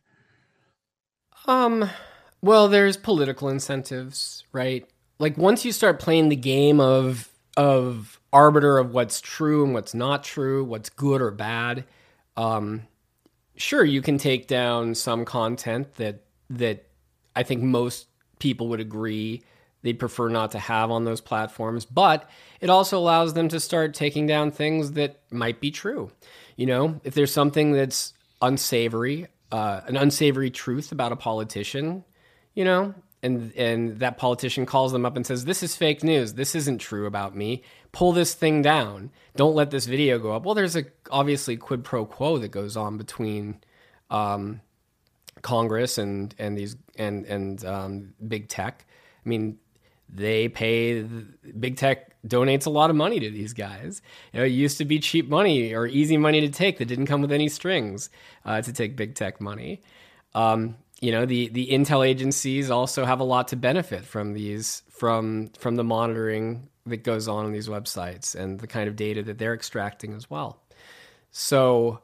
Um. Well, there's political incentives, right? Like once you start playing the game of of arbiter of what's true and what's not true, what's good or bad, um, sure, you can take down some content that that I think most people would agree they'd prefer not to have on those platforms, but it also allows them to start taking down things that might be true. You know, if there's something that's unsavory, uh, an unsavory truth about a politician, you know, and and that politician calls them up and says, this is fake news. This isn't true about me. Pull this thing down. Don't let this video go up. Well, there's a obviously quid pro quo that goes on between um, Congress and and these and and um, big tech. I mean, they pay big tech donates a lot of money to these guys. You know, it used to be cheap money or easy money to take that didn't come with any strings uh, to take big tech money. Um, You know, the, the intel agencies also have a lot to benefit from these, from from the monitoring that goes on on these websites and the kind of data that they're extracting as well. So,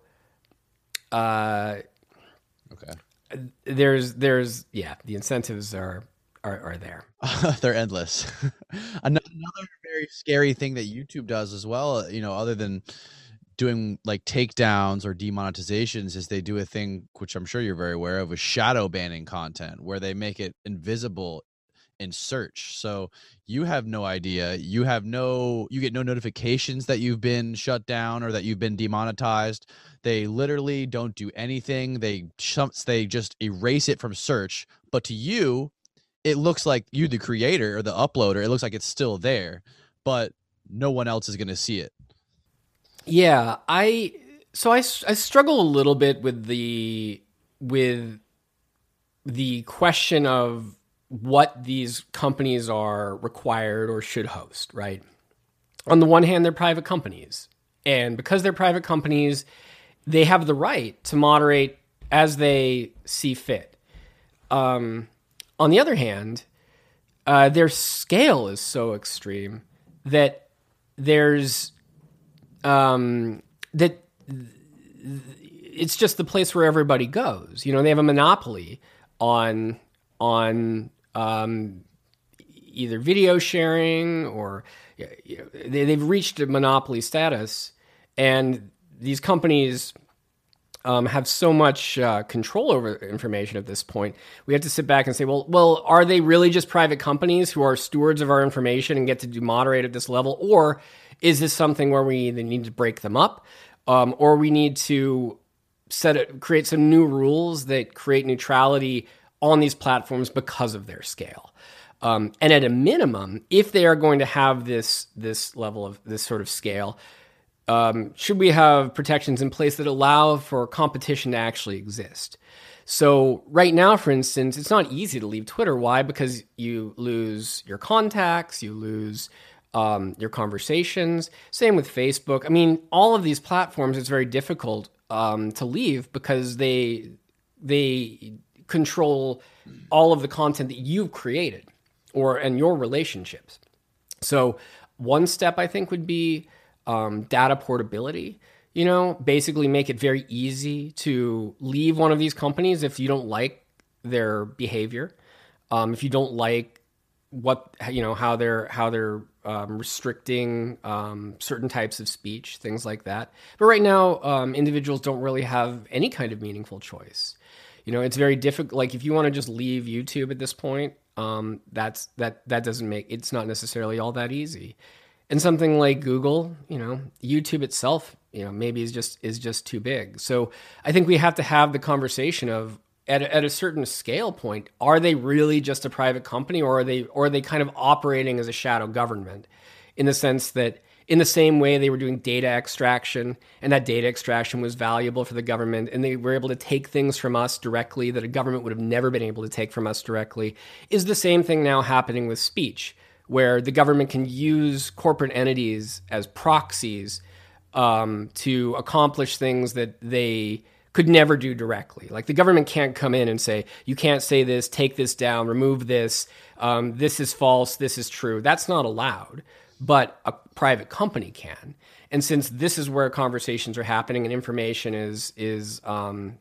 uh, okay, there's there's yeah, the incentives are are, are there. They're endless. Another very scary thing that YouTube does as well, you know, other than doing like takedowns or demonetizations, is they do a thing which I'm sure you're very aware of, with shadow banning content, where they make it invisible in search. So you have no idea, you have no, you get no notifications that you've been shut down or that you've been demonetized. They literally don't do anything. They they just erase it from search. But to you, it looks like you, the creator or the uploader, it looks like it's still there, but no one else is going to see it. Yeah, I so I, I struggle a little bit with the with the question of what these companies are required or should host, right? On the one hand, they're private companies, and because they're private companies, they have the right to moderate as they see fit. Um, on the other hand, uh, their scale is so extreme that there's Um, that it's just the place where everybody goes. You know, they have a monopoly on on um, either video sharing or you know, they, they've reached a monopoly status, and these companies um, have so much uh, control over information at this point. We have to sit back and say, well, well, are they really just private companies who are stewards of our information and get to do moderate at this level, or is this something where we either need to break them up, um, or we need to set it, create some new rules that create neutrality on these platforms because of their scale. Um, and at a minimum, if they are going to have this this level of this sort of scale, um, should we have protections in place that allow for competition to actually exist? So right now, for instance, it's not easy to leave Twitter. Why? Because you lose your contacts, you lose um, your conversations. Same with Facebook. I mean, all of these platforms, it's very difficult um, to leave because they they control all of the content that you've created or and your relationships. So one step I think would be um, data portability. You know, basically make it very easy to leave one of these companies if you don't like their behavior, um, if you don't like what you know how they're how they're um, restricting um, certain types of speech, things like that. But right now, um, individuals don't really have any kind of meaningful choice. You know, it's very difficult. Like if you want to just leave YouTube at this point, um, that's that that doesn't make it's not necessarily all that easy. And something like Google, you know, YouTube itself, you know, maybe is just is just too big. So I think we have to have the conversation of at a, at a certain scale point, are they really just a private company, or are they or are they kind of operating as a shadow government, in the sense that in the same way they were doing data extraction, and that data extraction was valuable for the government, and they were able to take things from us directly that a government would have never been able to take from us directly, is the same thing now happening with speech, where the government can use corporate entities as proxies um, to accomplish things that they could never do directly. Like the government can't come in and say, you can't say this, take this down, remove this, um, this is false, this is true. That's not allowed, but a private company can. And since this is where conversations are happening and information is, is, um,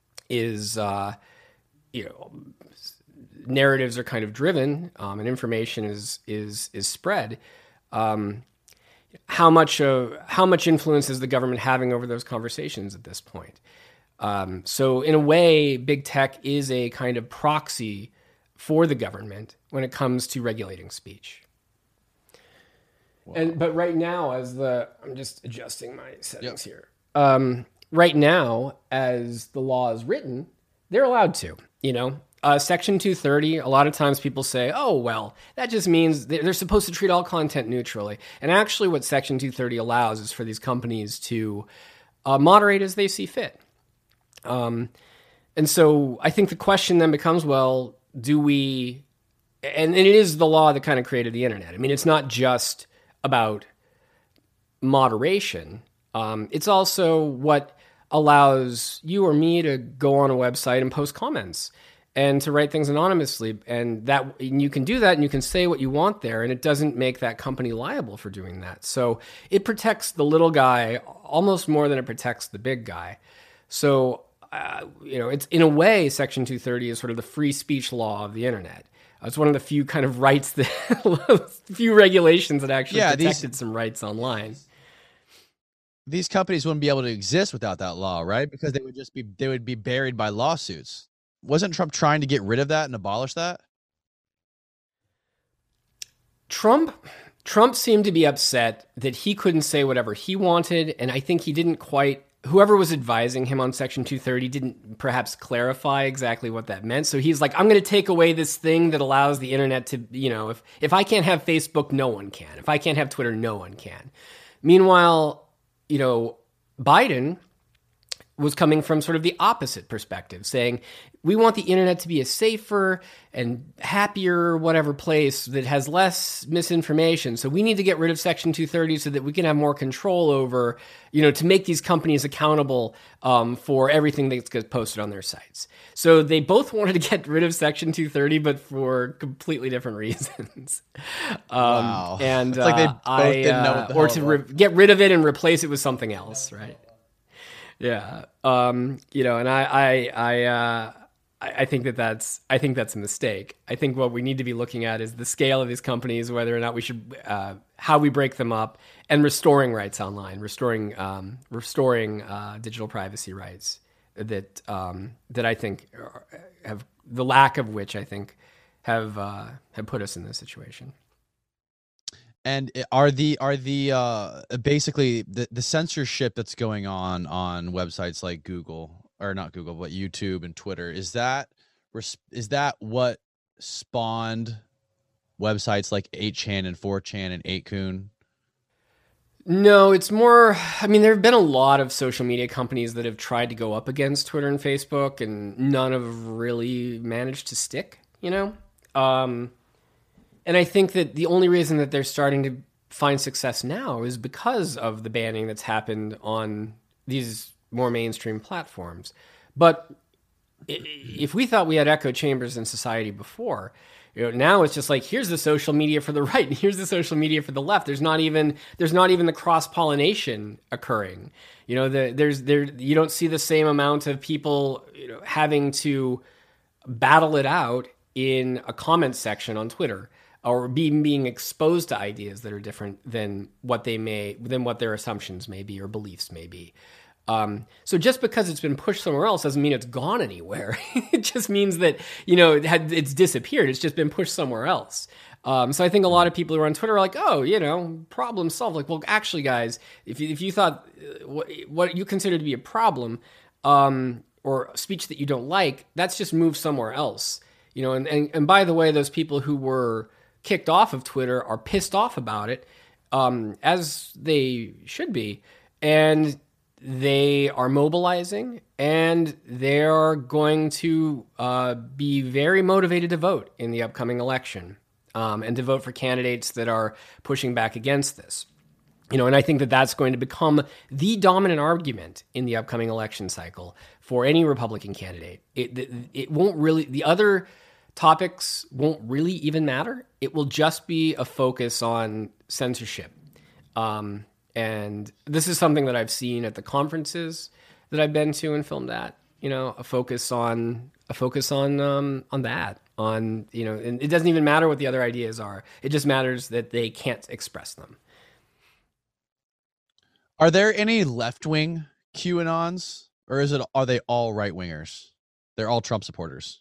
is uh, you know, narratives are kind of driven, um, and information is is is spread. Um, how much of how much influence is the government having over those conversations at this point? Um, so, in a way, big tech is a kind of proxy for the government when it comes to regulating speech. Wow. And but right now, as the I'm just adjusting my settings yep. here. Um, right now, as the law is written, they're allowed to. You know. Uh, Section two thirty, a lot of times people say, oh, well, that just means they're supposed to treat all content neutrally. And actually what Section two thirty allows is for these companies to uh, moderate as they see fit. Um, and so I think the question then becomes, well, do we, and, and it is the law that kind of created the internet. I mean, it's not just about moderation. Um, it's also what allows you or me to go on a website and post comments and to write things anonymously. And that and you can do that and you can say what you want there, and it doesn't make that company liable for doing that. So it protects the little guy almost more than it protects the big guy. So, uh, you know, it's in a way, Section two thirty is sort of the free speech law of the internet. It's one of the few kind of rights, that few regulations that actually yeah, protected these, some rights online. These companies wouldn't be able to exist without that law, right? Because they would just be they would be buried by lawsuits. Wasn't Trump trying to get rid of that and abolish that? Trump Trump seemed to be upset that he couldn't say whatever he wanted, and I think he didn't quite, whoever was advising him on Section two thirty didn't perhaps clarify exactly what that meant. So he's like, I'm going to take away this thing that allows the internet to, you know, if, if I can't have Facebook, no one can. If I can't have Twitter, no one can. Meanwhile, you know, Biden was coming from sort of the opposite perspective, saying, we want the internet to be a safer and happier, whatever place that has less misinformation. So we need to get rid of Section two thirty so that we can have more control over, you know, to make these companies accountable um, for everything that gets posted on their sites. So they both wanted to get rid of Section two thirty, but for completely different reasons. um, wow. And it's like they uh, both I, didn't know uh, what the or hell to it re- was. get rid of it and replace it with something else, right? Yeah. Um, you know, and I, I, I, uh, I think that that's, I think that's a mistake. I think what we need to be looking at is the scale of these companies, whether or not we should, uh, how we break them up, and restoring rights online, restoring, um, restoring, uh, digital privacy rights that, um, that I think have, the lack of which I think have, uh, have put us in this situation. And are the are the uh, basically the, the censorship that's going on on websites like Google, or not Google, but YouTube and Twitter, is that is that what spawned websites like eight chan and four chan and eight kun? No, it's more, I mean, there have been a lot of social media companies that have tried to go up against Twitter and Facebook, and none have really managed to stick, you know? Um, and I think that the only reason that they're starting to find success now is because of the banning that's happened on these more mainstream platforms. But if we thought we had echo chambers in society before, you know, now it's just like, here's the social media for the right, and here's the social media for the left. There's not even there's not even the cross pollination occurring. You know, the, there's there you don't see the same amount of people, you know, having to battle it out in a comment section on Twitter, or being being exposed to ideas that are different than what they may than what their assumptions may be or beliefs may be. Um, so just because it's been pushed somewhere else doesn't mean it's gone anywhere. It just means that, you know, it had, it's disappeared. It's just been pushed somewhere else. Um, so I think a lot of people who are on Twitter are like, oh, you know, problem solved. Like, well, actually, guys, if you, if you thought what, what you consider to be a problem, um, or speech that you don't like, that's just moved somewhere else. You know, and, and, and by the way, those people who were kicked off of Twitter are pissed off about it, um, as they should be. And they are mobilizing, and they're going to uh, be very motivated to vote in the upcoming election, um, and to vote for candidates that are pushing back against this. You know, and I think that that's going to become the dominant argument in the upcoming election cycle for any Republican candidate. It, it, it won't really, the other topics won't really even matter. It will just be a focus on censorship. Um, And this is something that I've seen at the conferences that I've been to and filmed at. You know, a focus on a focus on um, on that. On you know, and it doesn't even matter what the other ideas are. It just matters that they can't express them. Are there any left wing QAnons, or is it are they all right wingers? They're all Trump supporters.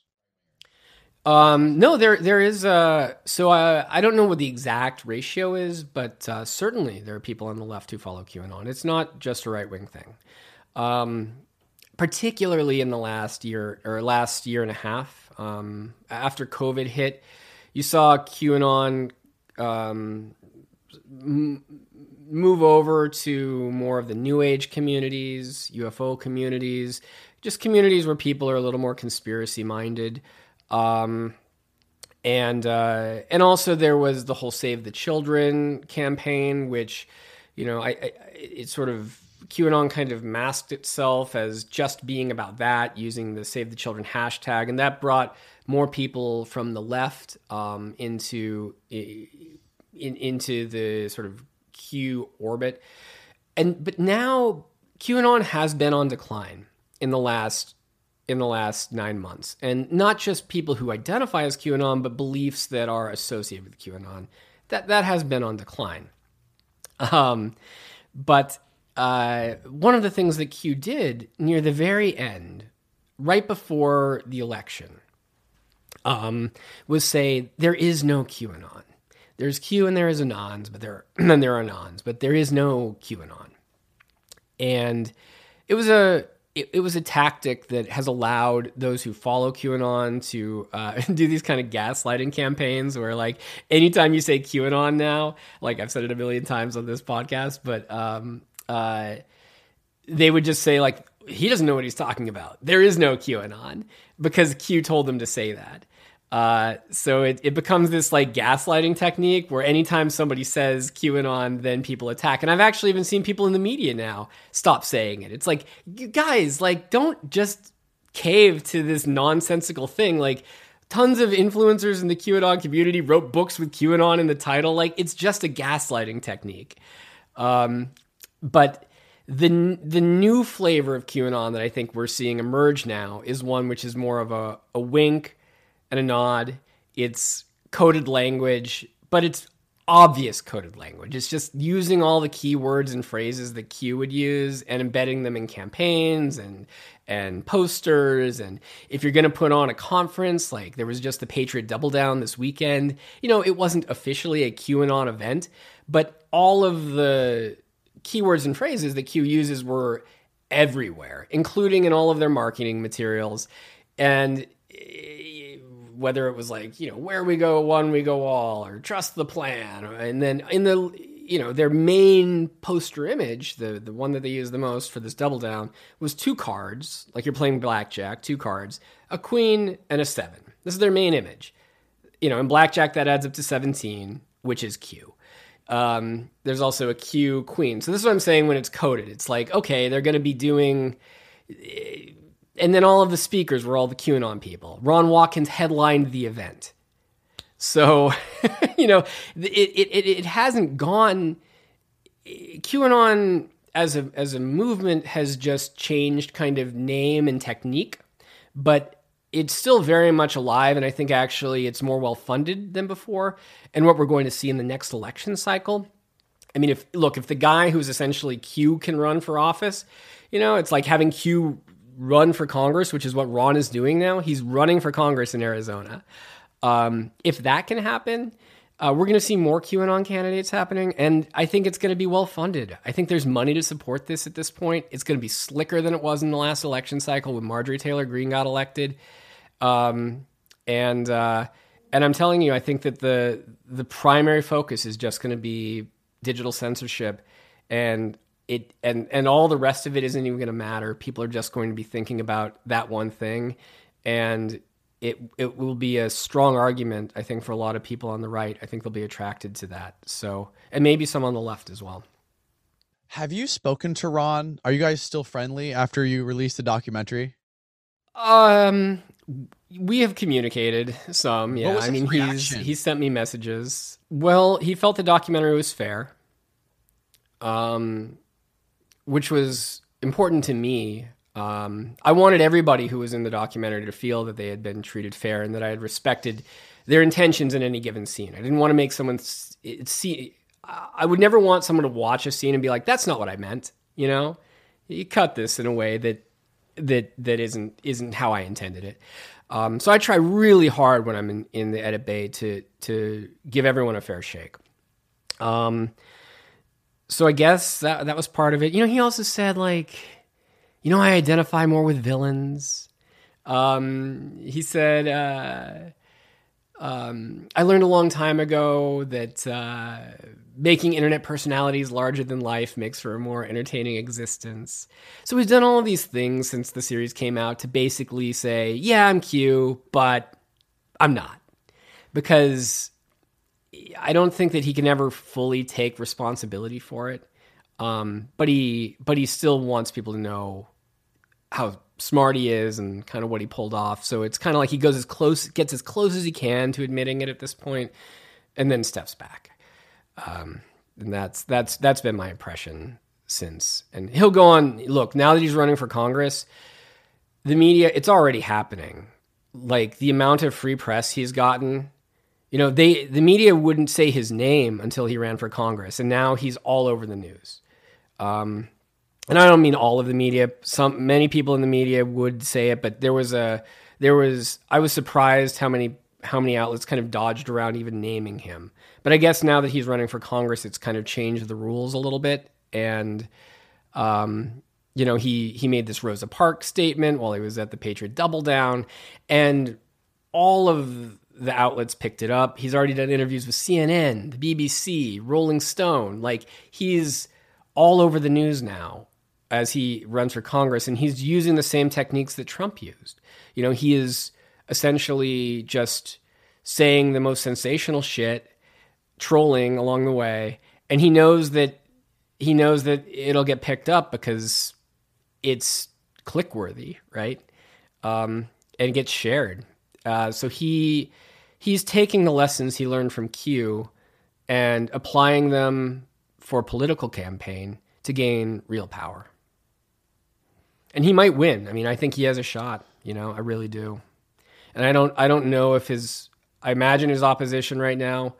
Um, no, there there is. Uh, so uh, I don't know what the exact ratio is, but uh, certainly there are people on the left who follow QAnon. It's not just a right wing thing. Um, particularly in the last year or last year and a half, um, after COVID hit, you saw QAnon um, m- move over to more of the New Age communities, U F O communities, just communities where people are a little more conspiracy minded. Um, and, uh, and also there was the whole Save the Children campaign, which, you know, I, I it sort of, QAnon kind of masked itself as just being about that, using the Save the Children hashtag. And that brought more people from the left, um, into, in, into the sort of Q orbit. And, but now QAnon has been on decline in the last in the last nine months. And not just people who identify as QAnon, but beliefs that are associated with QAnon. That that has been on decline. Um, but uh, one of the things that Q did near the very end, right before the election, um, was say, there is no QAnon. There's Q and there is Anons, but there and there are Anons, but there is no QAnon. And it was a It, it was a tactic that has allowed those who follow QAnon to uh, do these kind of gaslighting campaigns where, like, anytime you say QAnon now, like I've said it a million times on this podcast, but um, uh, they would just say, like, he doesn't know what he's talking about. There is no QAnon, because Q told them to say that. Uh, so it, it becomes this like gaslighting technique where anytime somebody says QAnon, then people attack. And I've actually even seen people in the media now stop saying it. It's like, you guys, like, don't just cave to this nonsensical thing. Like, tons of influencers in the QAnon community wrote books with QAnon in the title. Like, it's just a gaslighting technique. Um, but the the new flavor of QAnon that I think we're seeing emerge now is one which is more of a, a wink and a nod. It's coded language, but it's obvious coded language. It's just using all the keywords and phrases that Q would use and embedding them in campaigns and and posters. And if you're going to put on a conference, like there was just the Patriot Double Down this weekend, you know, it wasn't officially a QAnon event, but all of the keywords and phrases that Q uses were everywhere, including in all of their marketing materials. And whether it was like, you know, where we go one, we go all, or trust the plan. And then in the, you know, their main poster image, the, the one that they used the most for this double down, was two cards, like you're playing blackjack, two cards, a queen and a seven. This is their main image. You know, in blackjack, that adds up to seventeen, which is Q. Um, there's also a Q queen. So this is what I'm saying when it's coded. It's like, okay, they're going to be doing... And then all of the speakers were all the QAnon people. Ron Watkins headlined the event. So, you know, it, it, it, it hasn't gone... QAnon as a, as a movement has just changed kind of name and technique, but it's still very much alive, and I think actually it's more well-funded than before. And what we're going to see in the next election cycle, I mean, if look, if the guy who's essentially Q can run for office, you know, it's like having Q run for Congress, which is what Ron is doing now. He's running for Congress in Arizona. Um, if that can happen, uh, we're going to see more QAnon candidates happening, and I think it's going to be well-funded. I think there's money to support this at this point. It's going to be slicker than it was in the last election cycle when Marjorie Taylor Greene got elected. Um, and uh, and I'm telling you, I think that the the primary focus is just going to be digital censorship, and it and and all the rest of it isn't even going to matter. People are just going to be thinking about that one thing, and it it will be a strong argument, I think, for a lot of people on the right. I think they'll be attracted to that. So, and maybe some on the left as well. Have you spoken to Ron? Are you guys still friendly after you released the documentary? Um, we have communicated some. Yeah, What was I his mean, reaction? he's he sent me messages. Well, he felt the documentary was fair, um, which was important to me. Um, I wanted everybody who was in the documentary to feel that they had been treated fair and that I had respected their intentions in any given scene. I didn't want to make someone see. I would never want someone to watch a scene and be like, "That's not what I meant." You know, you cut this in a way that that that isn't isn't how I intended it. Um, so I try really hard when I'm in, in the edit bay to to give everyone a fair shake. Um, so I guess that that was part of it. You know, he also said, like, you know, I identify more with villains. Um, he said, uh, um, I learned a long time ago that uh, making internet personalities larger than life makes for a more entertaining existence. So he's done all of these things since the series came out to basically say, yeah, I'm Q, but I'm not. Because I don't think that he can ever fully take responsibility for it. Um, but he, but he still wants people to know how smart he is and kind of what he pulled off. So it's kind of like he goes as close, gets as close as he can to admitting it at this point, and then steps back. Um, and that's that's that's been my impression since. And he'll go on. Look, now that he's running for Congress, the media, it's already happening. Like the amount of free press he's gotten. You know, they the media wouldn't say his name until he ran for Congress, and now he's all over the news. Um, and I don't mean all of the media. Some many people in the media would say it, but there was a there was I was surprised how many how many outlets kind of dodged around even naming him. But I guess now that he's running for Congress, it's kind of changed the rules a little bit. And um, you know, he he made this Rosa Parks statement while he was at the Patriot Double Down, and all of the outlets picked it up. He's already done interviews with C N N, the B B C, Rolling Stone. Like, he's all over the news now as he runs for Congress, and he's using the same techniques that Trump used. You know, he is essentially just saying the most sensational shit, trolling along the way, and he knows that he knows that it'll get picked up because it's click-worthy, right? Um, and it gets shared. Uh, so he he's taking the lessons he learned from Q and applying them for a political campaign to gain real power. And he might win. I mean, I think he has a shot, you know, I really do. And I don't I don't know if his I imagine his opposition right now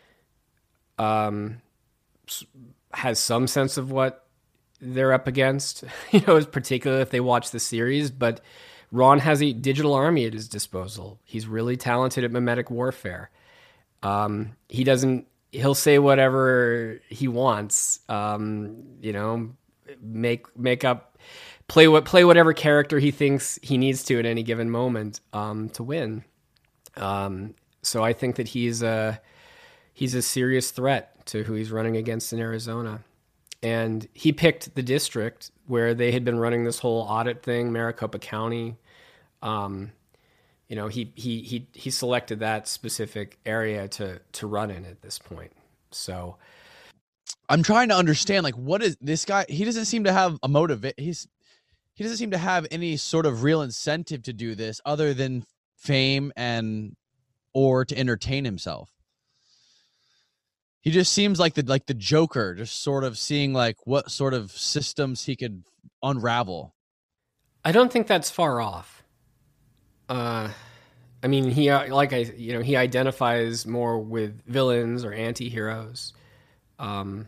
um has some sense of what they're up against, you know, particularly if they watch the series, but Ron has a digital army at his disposal. He's really talented at mimetic warfare. Um, he doesn't, he'll say whatever he wants, um, you know, make, make up, play what play whatever character he thinks he needs to at any given moment um, to win. Um, so I think that he's a he's a serious threat to who he's running against in Arizona. And he picked the district where they had been running this whole audit thing, Maricopa County. Um, you know, he he he he selected that specific area to to run in at this point. So I'm trying to understand, like, what is this guy? He doesn't seem to have a motive. He's he doesn't seem to have any sort of real incentive to do this other than fame and or to entertain himself. He just seems like the like the Joker, just sort of seeing like what sort of systems he could unravel. I don't think that's far off. Uh, I mean, he like I you know he identifies more with villains or anti-heroes. Um,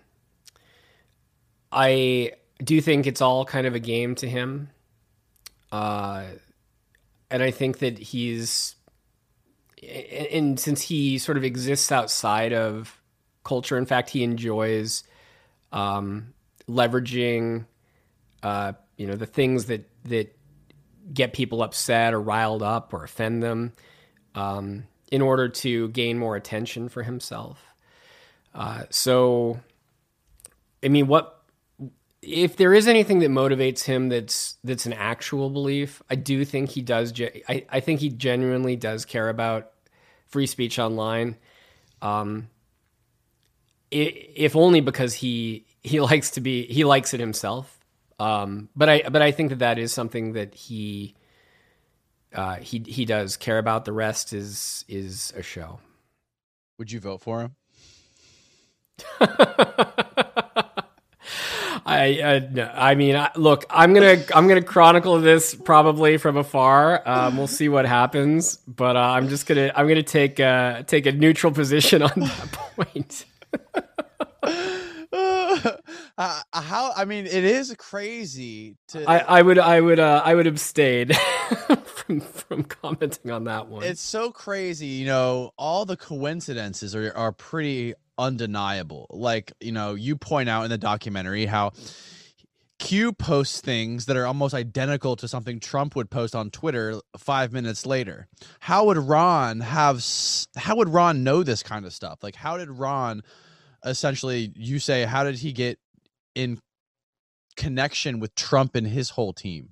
I do think it's all kind of a game to him, uh, and I think that he's and, and since he sort of exists outside of culture. In fact, he enjoys um, leveraging, uh, you know, the things that that get people upset or riled up or offend them um, in order to gain more attention for himself. Uh, so, I mean, what if there is anything that motivates him that's that's an actual belief? I do think he does. I, I think he genuinely does care about free speech online. Um, if only because he he likes to be he likes it himself, um, but I but I think that that is something that he uh, he he does care about. The rest is is a show. Would you vote for him? I uh, no, I mean I, look I'm gonna I'm gonna chronicle this probably from afar. Um, we'll see what happens, but uh, I'm just gonna I'm gonna take uh, take a neutral position on that point. uh, how I mean, it is crazy to. I, I would I would uh, I would abstain from from commenting on that one. It's so crazy, you know. All the coincidences are are pretty undeniable. Like, you know, you point out in the documentary how Q posts things that are almost identical to something Trump would post on Twitter five minutes later. How would Ron have? How would Ron know this kind of stuff? Like, how did Ron? Essentially, you say, how did he get in connection with Trump and his whole team?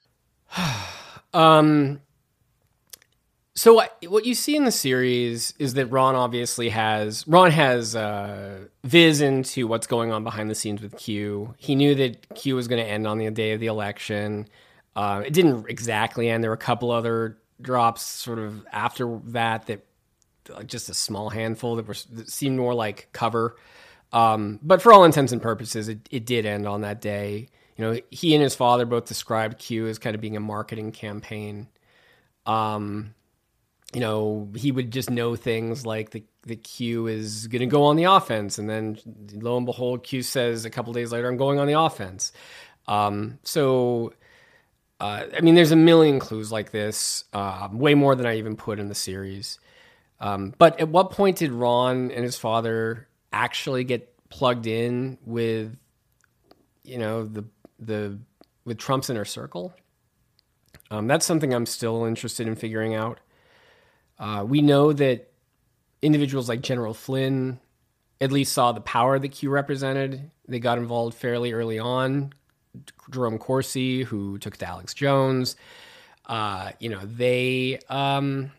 um, so what you see in the series is that Ron obviously has Ron has uh, viz into what's going on behind the scenes with Q. He knew that Q was going to end on the day of the election. Uh, it didn't exactly end. There were a couple other drops sort of after that that. Like just a small handful that were that seemed more like cover, um, but for all intents and purposes, it, it did end on that day. You know, he and his father both described Q as kind of being a marketing campaign. Um, you know, he would just know things like the the Q is going to go on the offense, and then lo and behold, Q says a couple days later, "I'm going on the offense." Um, so. Uh, I mean, there's a million clues like this, uh, way more than I even put in the series. Um, but at what point did Ron and his father actually get plugged in with, you know, the the with Trump's inner circle? Um, that's something I'm still interested in figuring out. Uh, we know that individuals like General Flynn at least saw the power that Q represented. They got involved fairly early on. Jerome Corsi, who took to Alex Jones, uh, you know, they. Um,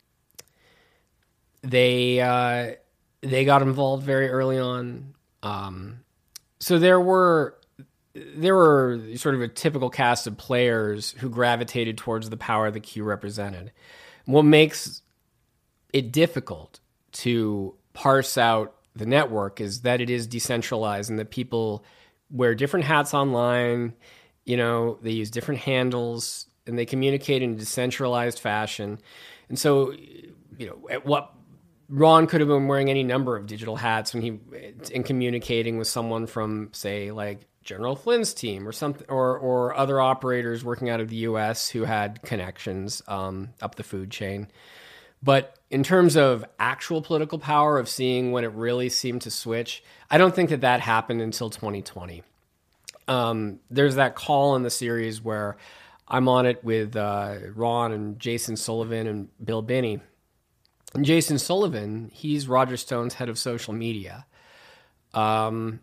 They uh, they got involved very early on, um, so there were there were sort of a typical cast of players who gravitated towards the power that Q represented. What makes it difficult to parse out the network is that it is decentralized and that people wear different hats online. You know, they use different handles and they communicate in a decentralized fashion, and so you know at what. Ron could have been wearing any number of digital hats when he in communicating with someone from, say, like General Flynn's team or something, or or other operators working out of the U S who had connections um, up the food chain. But in terms of actual political power, of seeing when it really seemed to switch, I don't think that that happened until twenty twenty. um, there's that call in the series where I'm on it with uh, Ron and Jason Sullivan and Bill Binney. And Jason Sullivan, he's Roger Stone's head of social media. Um,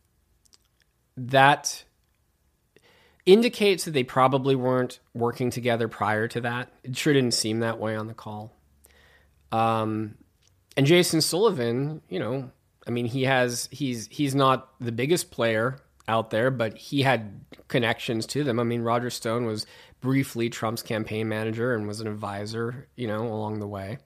that indicates that they probably weren't working together prior to that. It sure didn't seem that way on the call. Um, and Jason Sullivan, you know, I mean, he has, he's, he's not the biggest player out there, but he had connections to them. I mean, Roger Stone was briefly Trump's campaign manager and was an advisor, you know, along the way.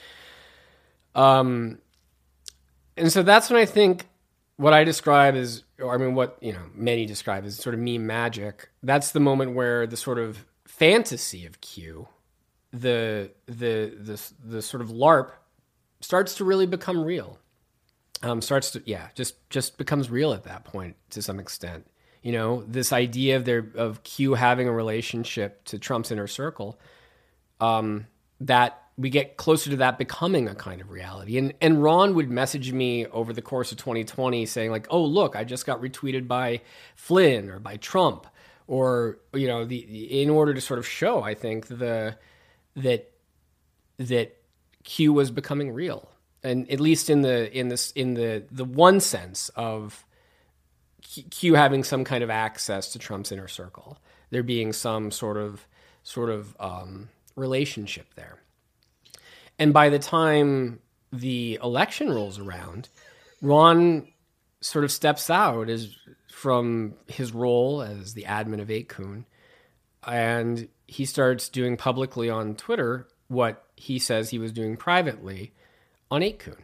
Um, and so that's when I think what I describe as, or I mean, what, you know, many describe as sort of meme magic. That's the moment where the sort of fantasy of Q, the, the, the, the sort of LARP starts to really become real. Um, starts to, yeah, just, just becomes real at that point to some extent. You know, this idea of their, of Q having a relationship to Trump's inner circle, um, that we get closer to that becoming a kind of reality. And, and Ron would message me over the course of twenty twenty saying like, oh, look, I just got retweeted by Flynn or by Trump, or, you know, the, in order to sort of show, I think the, that, that Q was becoming real. And at least in the in this in the the one sense of Q having some kind of access to Trump's inner circle, there being some sort of sort of um, relationship there. And by the time the election rolls around, Ron sort of steps out as from his role as the admin of eight kun, and he starts doing publicly on Twitter what he says he was doing privately on eight kun.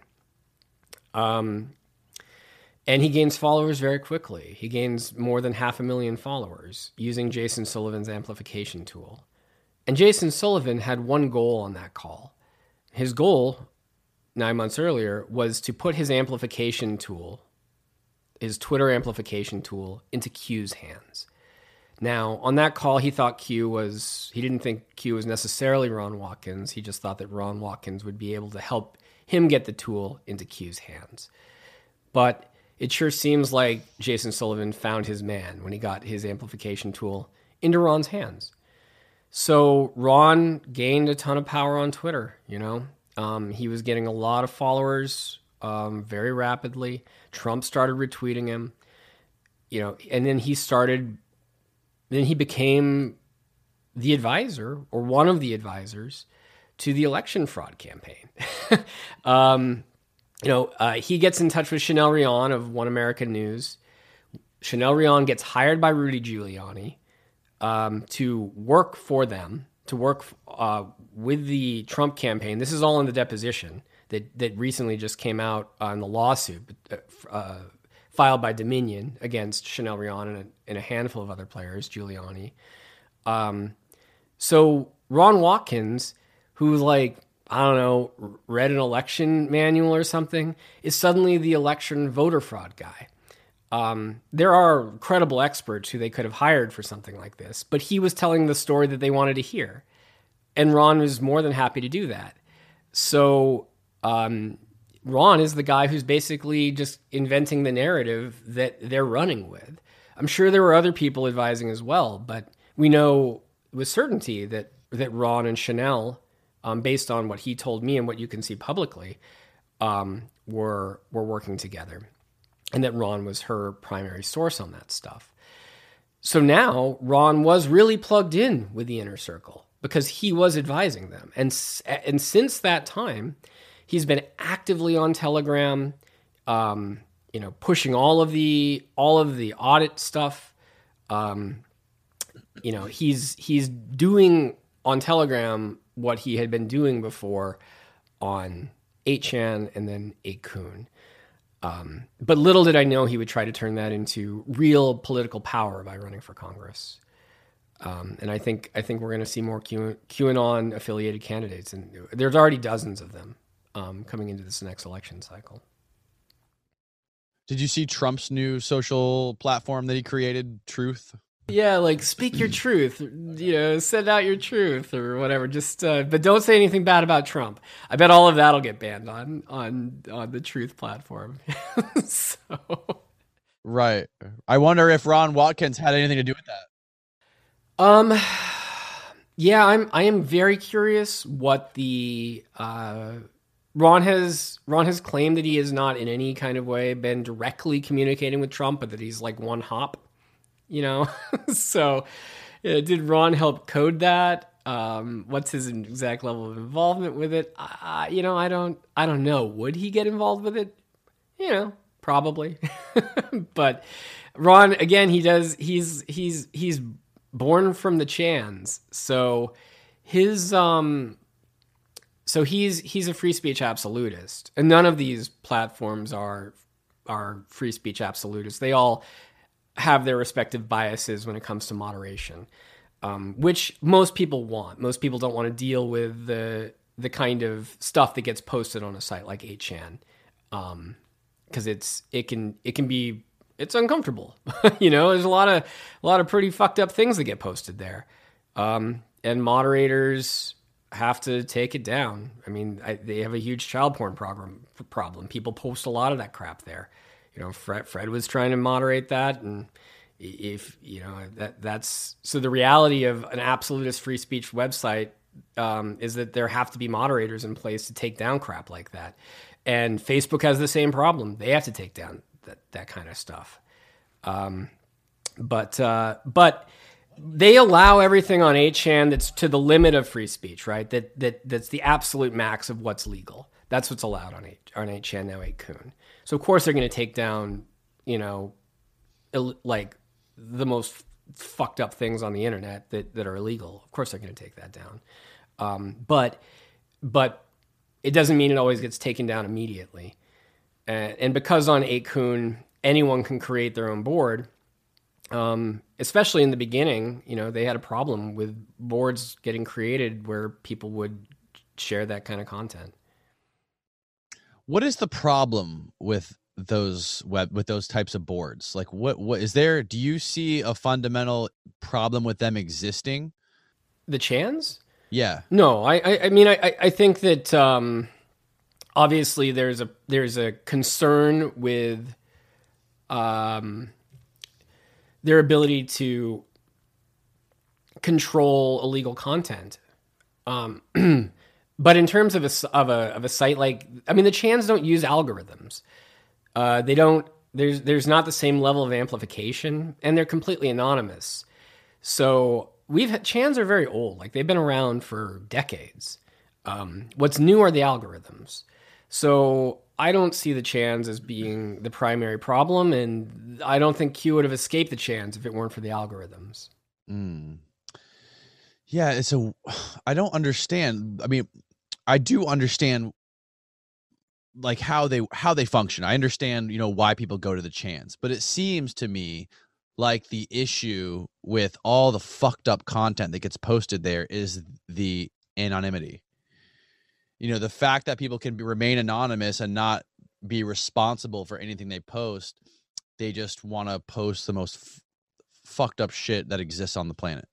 Um, and he gains followers very quickly. He gains more than half a million followers using Jason Sullivan's amplification tool. And Jason Sullivan had one goal on that call. His goal, nine months earlier, was to put his amplification tool, his Twitter amplification tool, into Q's hands. Now, on that call, he thought Q was, he didn't think Q was necessarily Ron Watkins. He just thought that Ron Watkins would be able to help him get the tool into Q's hands. But it sure seems like Jason Sullivan found his man when he got his amplification tool into Ron's hands. So Ron gained a ton of power on Twitter, you know. Um, he was getting a lot of followers um, very rapidly. Trump started retweeting him, you know, and then he started, then he became the advisor or one of the advisors to the election fraud campaign. um, you know, uh, he gets in touch with Chanel Rion of One American News. Chanel Rion gets hired by Rudy Giuliani um, to work for them, to work uh, with the Trump campaign. This is all in the deposition that, that recently just came out on the lawsuit uh, filed by Dominion against Chanel Rion and a, and a handful of other players, Giuliani. Um, so Ron Watkins, who like, I don't know, read an election manual or something, is suddenly the election voter fraud guy. Um, there are credible experts who they could have hired for something like this, but he was telling the story that they wanted to hear. And Ron was more than happy to do that. So um, Ron is the guy who's basically just inventing the narrative that they're running with. I'm sure there were other people advising as well, but we know with certainty that, that Ron and Chanel, Um, based on what he told me and what you can see publicly, um, were were working together, and that Ron was her primary source on that stuff. So now Ron was really plugged in with the inner circle because he was advising them, and and since that time, he's been actively on Telegram, um, you know, pushing all of the all of the audit stuff. Um, you know, he's he's doing on Telegram what he had been doing before on eight chan and then eight kun. Um, but little did I know he would try to turn that into real political power by running for Congress. Um, and I think I think we're going to see more Q, QAnon affiliated candidates, and there's already dozens of them um, coming into this next election cycle. Did you see Trump's new social platform that he created, Truth? Yeah, like speak your truth, you know, send out your truth or whatever. Just, uh, but don't say anything bad about Trump. I bet all of that'll get banned on on on the Truth platform. So Right. I wonder if Ron Watkins had anything to do with that. Um, yeah, I'm. I am very curious what the uh, Ron has. Ron has claimed that he has not in any kind of way been directly communicating with Trump, but that he's like one hop. You know, so yeah, did Ron help code that? Um, what's his exact level of involvement with it? Uh, you know, I don't. I don't know. Would he get involved with it? You know, probably. But Ron, again, he does. He's he's he's. born from the Chans, so his um, so he's he's a free speech absolutist, and none of these platforms are are free speech absolutists. They all have their respective biases when it comes to moderation, um, which most people want. Most people don't want to deal with the the kind of stuff that gets posted on a site like eight chan, um, because it's it can it can be. It's uncomfortable. You know, there's a lot of a lot of pretty fucked up things that get posted there. Um, and moderators have to take it down. I mean, I, they have a huge child porn program, problem. People post a lot of that crap there. You know, Fred, Fred was trying to moderate that. And if, you know, that that's, so the reality of an absolutist free speech website um, is that there have to be moderators in place to take down crap like that. And Facebook has the same problem. They have to take down that that kind of stuff. Um, but uh, but they allow everything on eight chan that's to the limit of free speech, right? That that that's the absolute max of what's legal. That's what's allowed on eight on eight chan now, eight kun. So of course they're going to take down, you know, Ill, like the most f- fucked up things on the internet that that are illegal. Of course they're going to take that down. Um, but but it doesn't mean it always gets taken down immediately. And, and because on eight kun, anyone can create their own board, um, especially in the beginning, you know, they had a problem with boards getting created where people would share that kind of content. What is the problem with those web with those types of boards? Like, what what is there? Do you see a fundamental problem with them existing? The Chans? Yeah. No, I I, I mean I I think that. Um, Obviously, there's a there's a concern with um, their ability to control illegal content. Um, but in terms of a, of a of a site like, I mean, the Chans don't use algorithms. Uh, they don't. There's there's not the same level of amplification, and they're completely anonymous. So we've had, Chans are very old. Like they've been around for decades. Um, what's new are the algorithms. So I don't see the Chans as being the primary problem, and I don't think Q would have escaped the Chans if it weren't for the algorithms. Mm. Yeah, it's a. I don't understand. I mean, I do understand, like how they how they function. I understand, you know, why people go to the Chans, but it seems to me like the issue with all the fucked up content that gets posted there is the anonymity. You know, the fact that people can be, remain anonymous and not be responsible for anything they post. They just want to post the most f- fucked up shit that exists on the planet.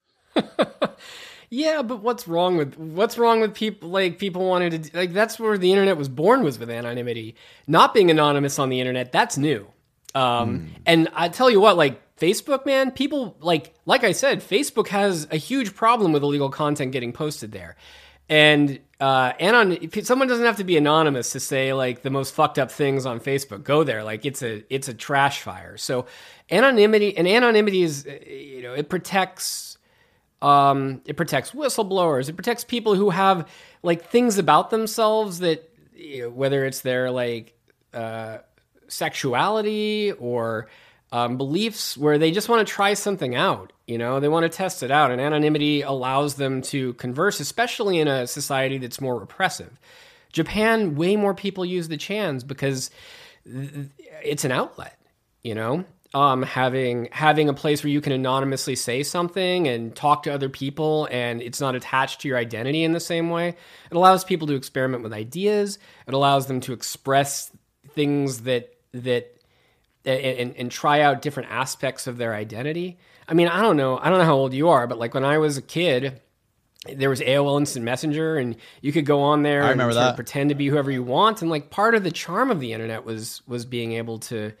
Yeah, but what's wrong with what's wrong with people like people wanted to like that's where the internet was born, was with anonymity. Not being anonymous on the internet, that's new. Um, mm. And I tell you what, like Facebook, man, people like like I said, Facebook has a huge problem with illegal content getting posted there. And uh, anon- if someone doesn't have to be anonymous to say like the most fucked up things on Facebook. Go there, like it's a it's a trash fire. So anonymity and anonymity is, you know, it protects um, it protects whistleblowers. It protects people who have like things about themselves that, you know, whether it's their like uh, sexuality or um, beliefs, where they just want to try something out. You know, they want to test it out, and anonymity allows them to converse, especially in a society that's more repressive. Japan, way more people use the Chans because it's an outlet, you know? Um, having having a place where you can anonymously say something and talk to other people, and it's not attached to your identity in the same way. It allows people to experiment with ideas. It allows them to express things that that and, and try out different aspects of their identity. I mean, I don't know. I don't know how old you are, but like when I was a kid, there was A O L Instant Messenger, and you could go on there I and remember sort of that. pretend to be whoever you want. And like part of the charm of the internet was was being able to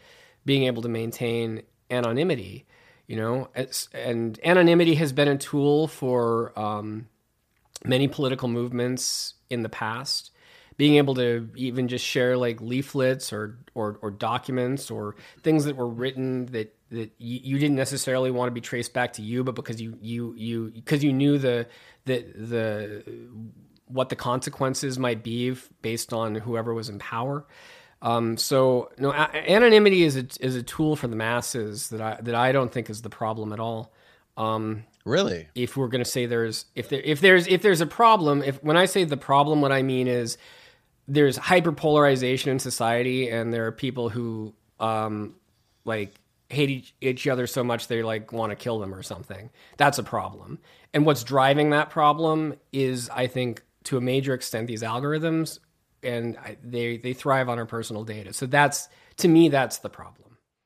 being able to maintain anonymity, you know, it's, and anonymity has been a tool for um, many political movements in the past. Being able to even just share like leaflets or or, or documents or things that were written that that you, you didn't necessarily want to be traced back to you, but because you you you because you knew the the the what the consequences might be based on whoever was in power. Um, so no, a- anonymity is a is a tool for the masses that I that I don't think is the problem at all. Um, Really? If we're going to say there's if there if there's if there's a problem, if when I say the problem, what I mean is there's hyperpolarization in society, and there are people who um, like hate each, each other so much they like want to kill them or something. That's a problem. And what's driving that problem is, I think, to a major extent, these algorithms, and I, they they thrive on our personal data. So that's, to me, that's the problem.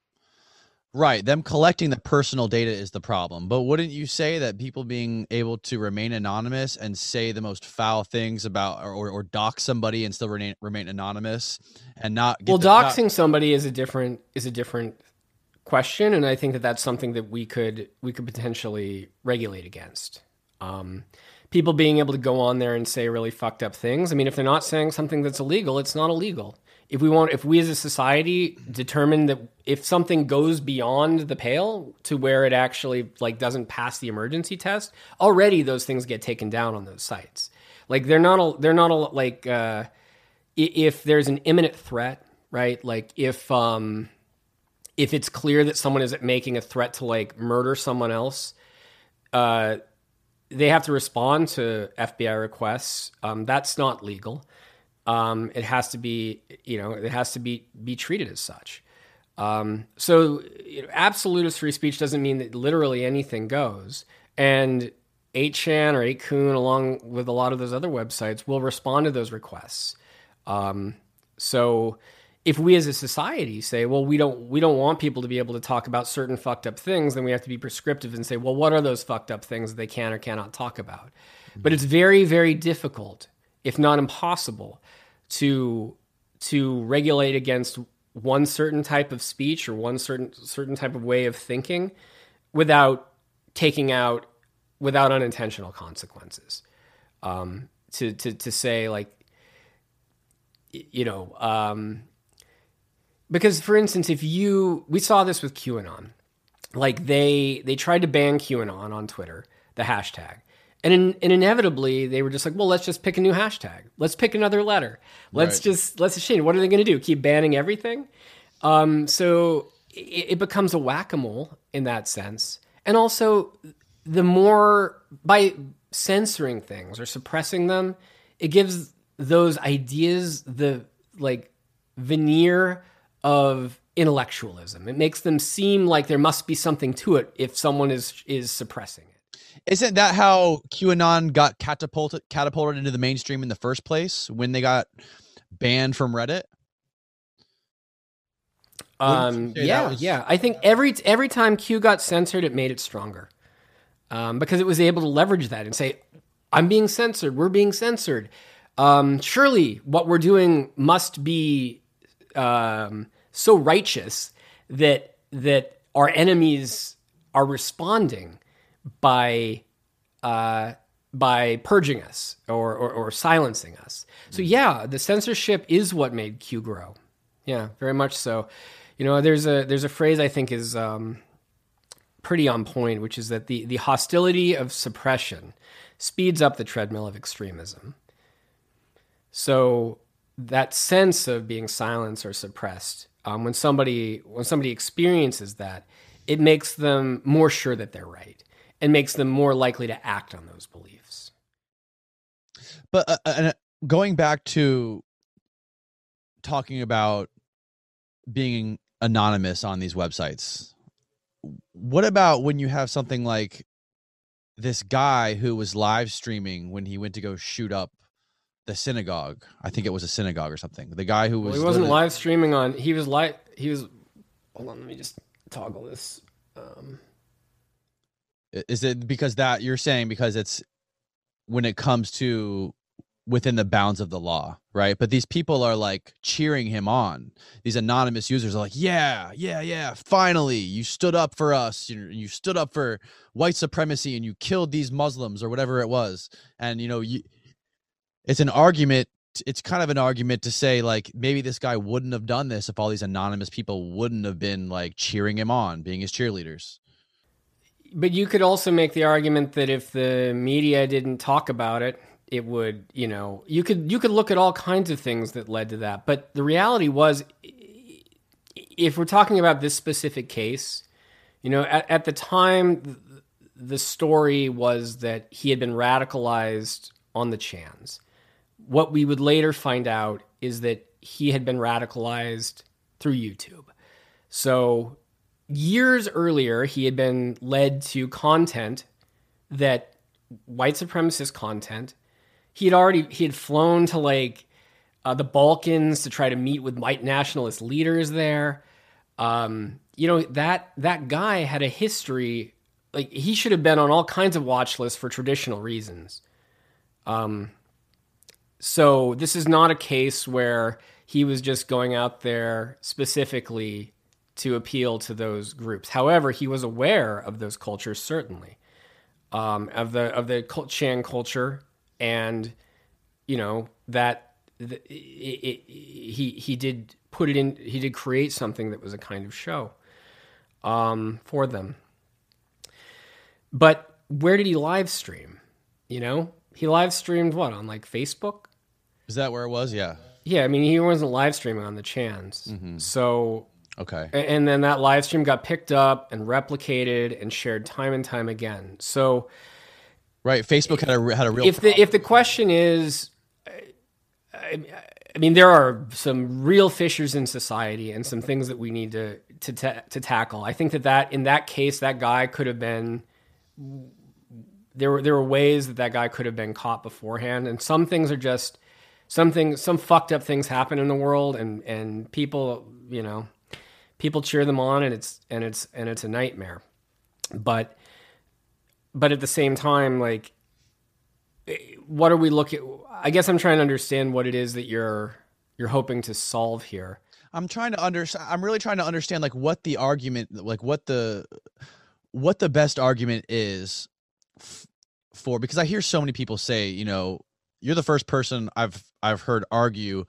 Right. Them collecting the personal data is the problem. But wouldn't you say that people being able to remain anonymous and say the most foul things about or, or, or dox somebody and still remain, remain anonymous and not get well, the, doxing not, somebody is a different is a different question, and I think that that's something that we could we could potentially regulate against. Um, people being able to go on there and say really fucked up things. I mean, if they're not saying something that's illegal, it's not illegal. If we want, if we as a society determine that if something goes beyond the pale to where it actually like doesn't pass the emergency test, already those things get taken down on those sites. Like they're not, a, they're not a, like uh, if there's an imminent threat, right? Like if um, if it's clear that someone is making a threat to like murder someone else, uh, they have to respond to F B I requests. Um, that's not legal. Um, it has to be, you know, it has to be be treated as such. Um, so, you know, absolutist free speech doesn't mean that literally anything goes. And eight chan or eight kun, along with a lot of those other websites, will respond to those requests. Um, so, if we as a society say, well, we don't we don't want people to be able to talk about certain fucked up things, then we have to be prescriptive and say, well, what are those fucked up things that they can or cannot talk about? Mm-hmm. But it's very, very difficult, if not impossible, to to regulate against one certain type of speech or one certain certain type of way of thinking without taking out without unintentional consequences. Um, to to to say like, you know, um, because for instance, if you we saw this with QAnon, like they they tried to ban QAnon on Twitter, the hashtag. And, in, and inevitably, they were just like, well, let's just pick a new hashtag. Let's pick another letter. Let's right. just, let's just change. What are they going to do? Keep banning everything? Um, so it, it becomes a whack-a-mole in that sense. And also, the more, by censoring things or suppressing them, it gives those ideas the, like, veneer of intellectualism. It makes them seem like there must be something to it if someone is is suppressing it. Isn't that how QAnon got catapulted catapulted into the mainstream in the first place when they got banned from Reddit? Um, yeah, was... yeah. I think every every time Q got censored, it made it stronger um, because it was able to leverage that and say, "I'm being censored. We're being censored. Um, surely, what we're doing must be um, so righteous that that our enemies are responding." by uh, by purging us or, or, or silencing us. So yeah, the censorship is what made Q grow. Yeah, very much so. You know, there's a there's a phrase I think is um, pretty on point, which is that the, the hostility of suppression speeds up the treadmill of extremism. So that sense of being silenced or suppressed, um, when somebody when somebody experiences that, it makes them more sure that they're right. And makes them more likely to act on those beliefs. But uh, uh, going back to talking about being anonymous on these websites, what about when you have something like this guy who was live streaming when he went to go shoot up the synagogue? I think it was a synagogue or something. The guy who was well, he wasn't live streaming on. He was live. He was. Hold on, let me just toggle this. Um, Is it because that you're saying because it's when it comes to within the bounds of the law, right? But these people are like cheering him on. These anonymous users are like, yeah, yeah, yeah, finally, you stood up for us. You, you stood up for white supremacy and you killed these Muslims or whatever it was. And, you know, you, it's an argument. It's kind of an argument to say, like, maybe this guy wouldn't have done this if all these anonymous people wouldn't have been like cheering him on, being his cheerleaders. But you could also make the argument that if the media didn't talk about it, it would, you know, you could you could look at all kinds of things that led to that. But the reality was, if we're talking about this specific case, you know, at, at the time, the story was that he had been radicalized on the Chans. What we would later find out is that he had been radicalized through YouTube. So years earlier, he had been led to content that white supremacist content. He had already he had flown to like uh, the Balkans to try to meet with white nationalist leaders there. Um, you know, that that guy had a history. Like, he should have been on all kinds of watch lists for traditional reasons. Um, so this is not a case where he was just going out there specifically to appeal to those groups. However, he was aware of those cultures, certainly, um, of the of the Chan culture, and you know that the, it, it, he he did put it in. He did create something that was a kind of show um, for them. But where did he live stream? You know, he live streamed what, on like Facebook? Is that where it was? Yeah. Yeah, I mean, he wasn't live streaming on the Chans, mm-hmm. so. Okay. And then that live stream got picked up and replicated and shared time and time again. So, right, Facebook had a had a real. If the if the question is, I, I mean, there are some real fissures in society and some things that we need to to ta- to tackle. I think that that in that case, that guy could have been. There were there were ways that that guy could have been caught beforehand, and some things are just some things, some fucked up things happen in the world, and and people, you know. People cheer them on, and it's and it's and it's a nightmare. But but at the same time, like, what are we looking? I guess I'm trying to understand what it is that you're you're hoping to solve here. I'm trying to understand. I'm really trying to understand, like, what the argument, like, what the what the best argument is f- for. Because I hear so many people say, you know, you're the first person I've I've heard argue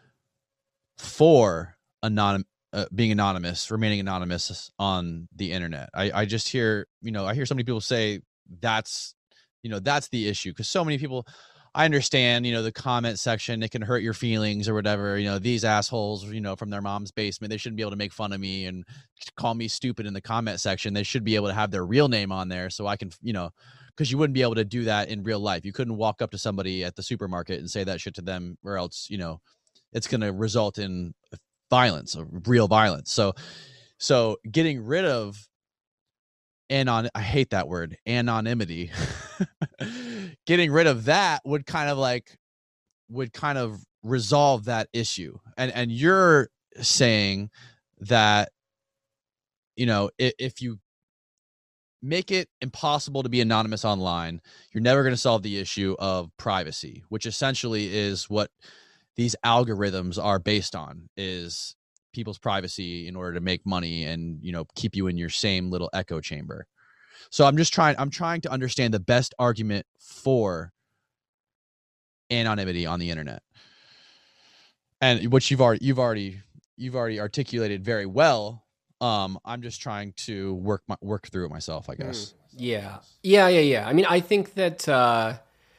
for anonymous. Uh, being anonymous, remaining anonymous on the internet. I, I just hear, you know, I hear so many people say that's, you know, that's the issue. Because so many people, I understand, you know, the comment section, it can hurt your feelings or whatever. You know, these assholes, you know, from their mom's basement, they shouldn't be able to make fun of me and call me stupid in the comment section. They should be able to have their real name on there so I can, you know, because you wouldn't be able to do that in real life. You couldn't walk up to somebody at the supermarket and say that shit to them, or else, you know, it's going to result in violence, real violence. So, so getting rid of anon, I hate that word, anonymity. Getting rid of that would kind of like, would kind of resolve that issue. And and you're saying that, you know, if, if you make it impossible to be anonymous online, you're never going to solve the issue of privacy, which essentially is what these algorithms are based on, is people's privacy in order to make money and, you know, keep you in your same little echo chamber. So I'm just trying, I'm trying to understand the best argument for anonymity on the internet. And which you've already, you've already, you've already articulated very well. Um, I'm just trying to work my, work through it myself, I guess. Mm, yeah. Yeah. Yeah. Yeah. I mean, I think that, uh,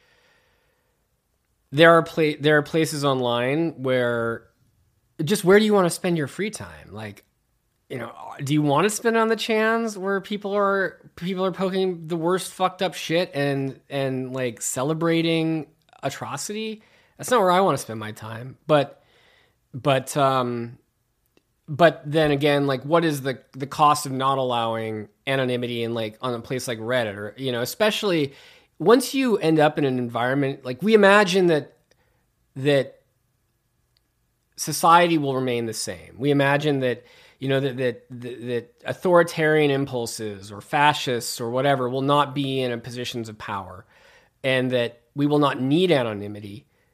There are pla- there are places online where just where do you want to spend your free time? Like, you know, do you want to spend it on the Chans where people are people are poking the worst fucked up shit and and like celebrating atrocity? That's not where I want to spend my time. But but um but then again, like, what is the the cost of not allowing anonymity in, like, on a place like Reddit, or, you know, especially once you end up in an environment, like, we imagine that that society will remain the same. We imagine that, you know, that that that authoritarian impulses or fascists or whatever will not be in a positions of power, and that we will not need anonymity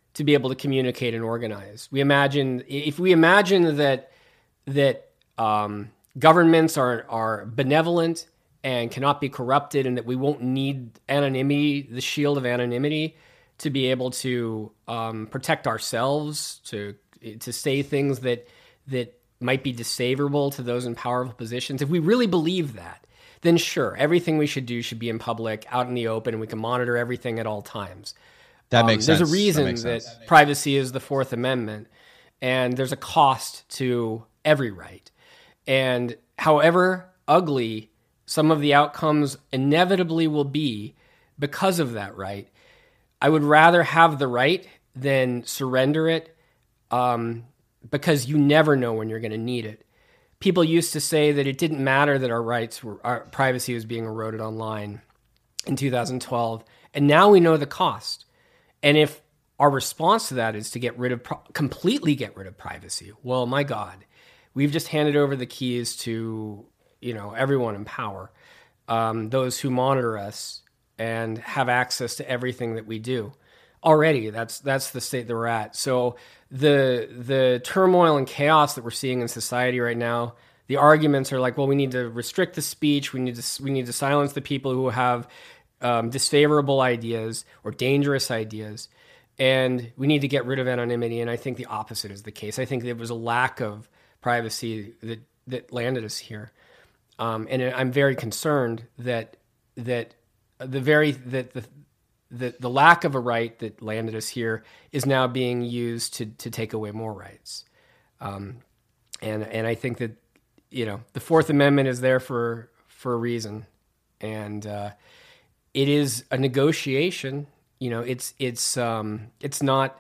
to be able to communicate and organize. We imagine if we imagine that that um, governments are are benevolent and cannot be corrupted, and that we won't need anonymity, the shield of anonymity, to be able to um, protect ourselves, to to say things that that might be disfavorable to those in powerful positions. If we really believe that, then sure, everything we should do should be in public, out in the open, and we can monitor everything at all times. That makes um, sense. There's a reason that, that, that privacy is the Fourth Amendment, and there's a cost to every right. And however ugly some of the outcomes inevitably will be because of that right, I would rather have the right than surrender it, um, because you never know when you're going to need it. People used to say that it didn't matter that our rights were, our privacy was being eroded online in two thousand twelve, and now we know the cost. And if our response to that is to get rid of, completely get rid of privacy, well, my God, we've just handed over the keys to, you know, everyone in power, um, those who monitor us and have access to everything that we do. Already, that's that's the state that we're at. So the the turmoil and chaos that we're seeing in society right now, the arguments are like, well, we need to restrict the speech, we need to we need to silence the people who have um, disfavorable ideas or dangerous ideas, and we need to get rid of anonymity. And I think the opposite is the case. I think there was a lack of privacy that that landed us here, um, and I'm very concerned that that the very that the The, the lack of a right that landed us here is now being used to to take away more rights. Um, and and I think that, you know, the Fourth Amendment is there for for a reason. And uh, it is a negotiation. You know, it's it's um, it's not,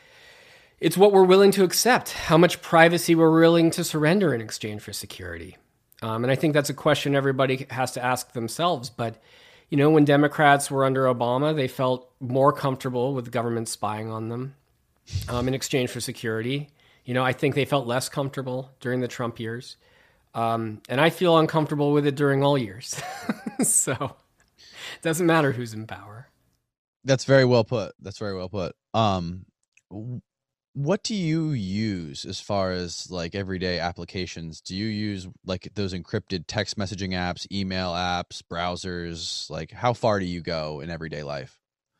it's what we're willing to accept, how much privacy we're willing to surrender in exchange for security. Um, and I think that's a question everybody has to ask themselves. But you know, when Democrats were under Obama, they felt more comfortable with government spying on them um, in exchange for security. You know, I think they felt less comfortable during the Trump years. Um, and I feel uncomfortable with it during all years. So it doesn't matter who's in power. That's very well put. That's very well put. Um, what do you use as far as like everyday applications? Do you use like those encrypted text messaging apps, email apps, browsers? Like how far do you go in everyday life?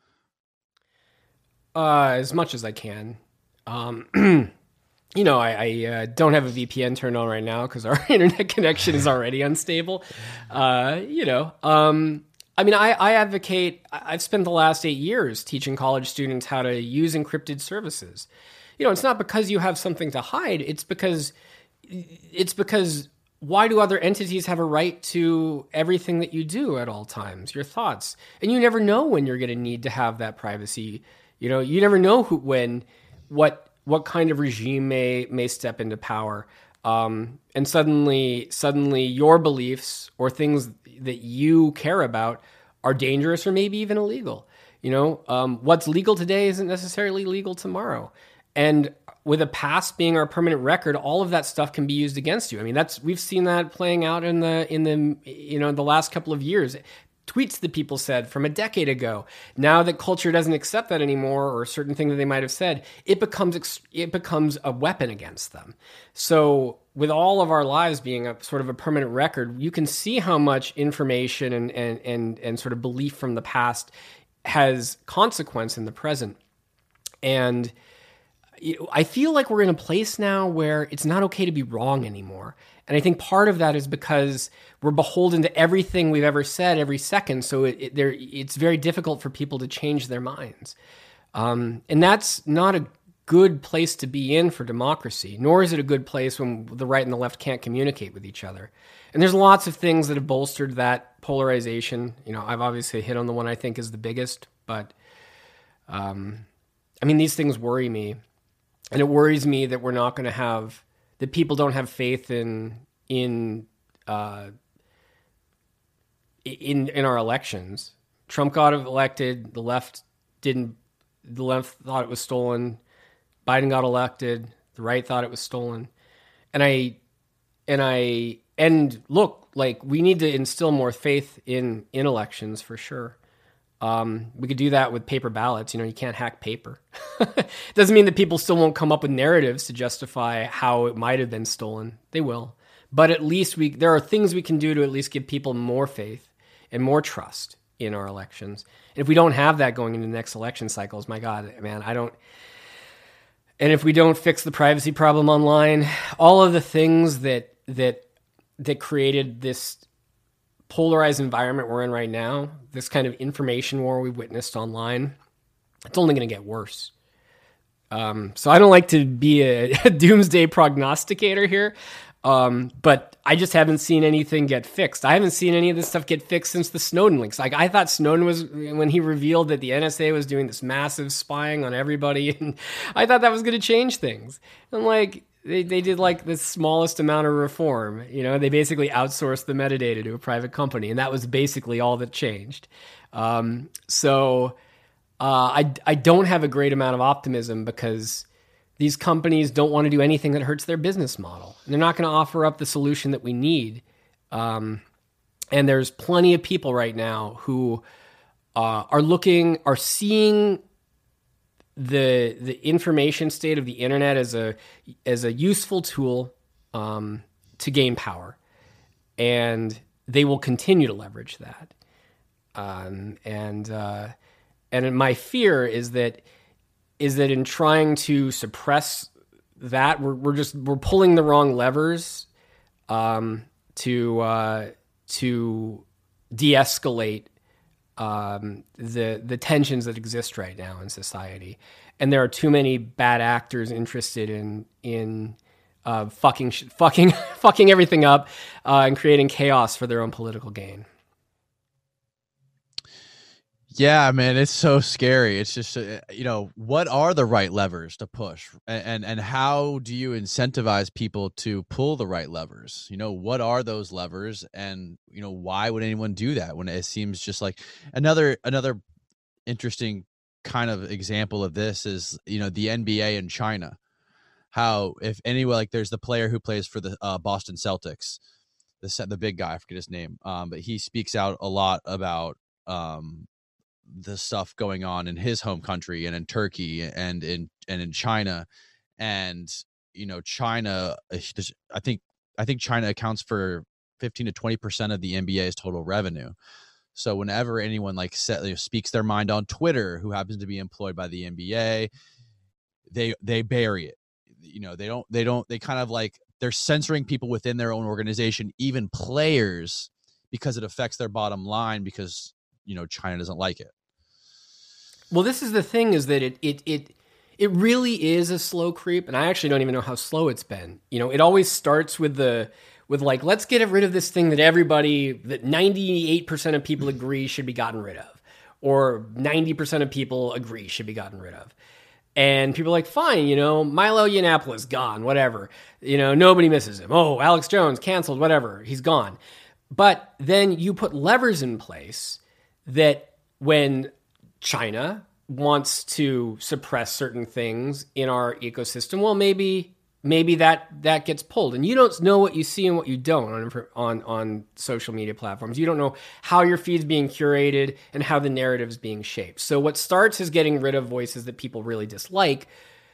Uh, as much as I can. Um, you know, I, I uh, don't have a V P N turned on right now because our internet connection is already unstable. Uh, you know, um, I mean, I, I advocate, I've spent the last eight years teaching college students how to use encrypted services. You know, it's not because you have something to hide. It's because, it's because why do other entities have a right to everything that you do at all times, your thoughts? And you never know when you're going to need to have that privacy. You know, you never know who, when, what, what kind of regime may, may step into power. Um, and suddenly, suddenly your beliefs or things that you care about are dangerous or maybe even illegal. You know, um, what's legal today isn't necessarily legal tomorrow. And with a past being our permanent record, all of that stuff can be used against you. I mean, that's, we've seen that playing out in the, in the, you know, the last couple of years. Tweets that people said from a decade ago. Now that culture doesn't accept that anymore, or certain things that they might have said, it becomes, it becomes a weapon against them. So with all of our lives being a sort of a permanent record, you can see how much information and, and, and, and sort of belief from the past has consequence in the present. And I feel like we're in a place now where it's not okay to be wrong anymore. And I think part of that is because we're beholden to everything we've ever said every second. So it, it, there, it's very difficult for people to change their minds. Um, and that's not a good place to be in for democracy, nor is it a good place when the right and the left can't communicate with each other. And there's lots of things that have bolstered that polarization. You know, I've obviously hit on the one I think is the biggest, but um, I mean, these things worry me. And it worries me that we're not going to have, that people don't have faith in in uh, in in our elections. Trump got elected. The left didn't. The left thought it was stolen. Biden got elected. The right thought it was stolen. And I and I and look, like we need to instill more faith in in elections for sure. Um, we could do that with paper ballots. You know, you can't hack paper. Doesn't mean that people still won't come up with narratives to justify how it might have been stolen. They will. But at least we there are things we can do to at least give people more faith and more trust in our elections. And if we don't have that going into the next election cycles, my God, man, I don't... And if we don't fix the privacy problem online, all of the things that that that created this polarized environment we're in right now, this kind of information war we witnessed online, it's only going to get worse. Um, so I don't like to be a, a doomsday prognosticator here, um, but I just haven't seen anything get fixed. I haven't seen any of this stuff get fixed since the Snowden leaks. Like I thought Snowden was, when he revealed that the N S A was doing this massive spying on everybody, and I thought that was going to change things. And like, They they did like the smallest amount of reform. You know, they basically outsourced the metadata to a private company, and that was basically all that changed. Um, so uh, I I don't have a great amount of optimism because these companies don't want to do anything that hurts their business model. And they're not going to offer up the solution that we need. Um, and there's plenty of people right now who uh, are looking, are seeing the the information state of the internet as a as a useful tool um, to gain power, and they will continue to leverage that. Um, and uh, and my fear is that is that in trying to suppress that, we're we're just we're pulling the wrong levers um, to uh, to de-escalate Um, the the tensions that exist right now in society, and there are too many bad actors interested in in uh, fucking fucking fucking everything up uh, and creating chaos for their own political gain. Yeah, man, it's so scary. It's just, uh, you know, what are the right levers to push, and, and and how do you incentivize people to pull the right levers? You know, what are those levers, and you know, why would anyone do that when it seems just like another another interesting kind of example of this is, you know, the N B A in China. How if anyone, like, there's the player who plays for the uh, Boston Celtics, the the big guy, I forget his name, um, but he speaks out a lot about um. the stuff going on in his home country and in Turkey and in and in China, and you know, China, I think I think China accounts for fifteen to twenty percent of the N B A's total revenue. So whenever anyone like set, you know, speaks their mind on Twitter, who happens to be employed by the N B A, they they bury it. You know, they don't they don't they kind of like they're censoring people within their own organization, even players, because it affects their bottom line, because you know, China doesn't like it. Well, this is the thing, is that it it it it really is a slow creep, and I actually don't even know how slow it's been. You know, it always starts with the with like, let's get rid of this thing that everybody, that ninety-eight percent of people agree should be gotten rid of, or ninety percent of people agree should be gotten rid of. And people are like, fine, you know, Milo Yiannopoulos, gone, whatever. You know, nobody misses him. Oh, Alex Jones, canceled, whatever, he's gone. But then you put levers in place that when China wants to suppress certain things in our ecosystem, well, maybe maybe that that gets pulled. And you don't know what you see and what you don't on on on social media platforms. You don't know how your feed's being curated and how the narrative's being shaped. So what starts as getting rid of voices that people really dislike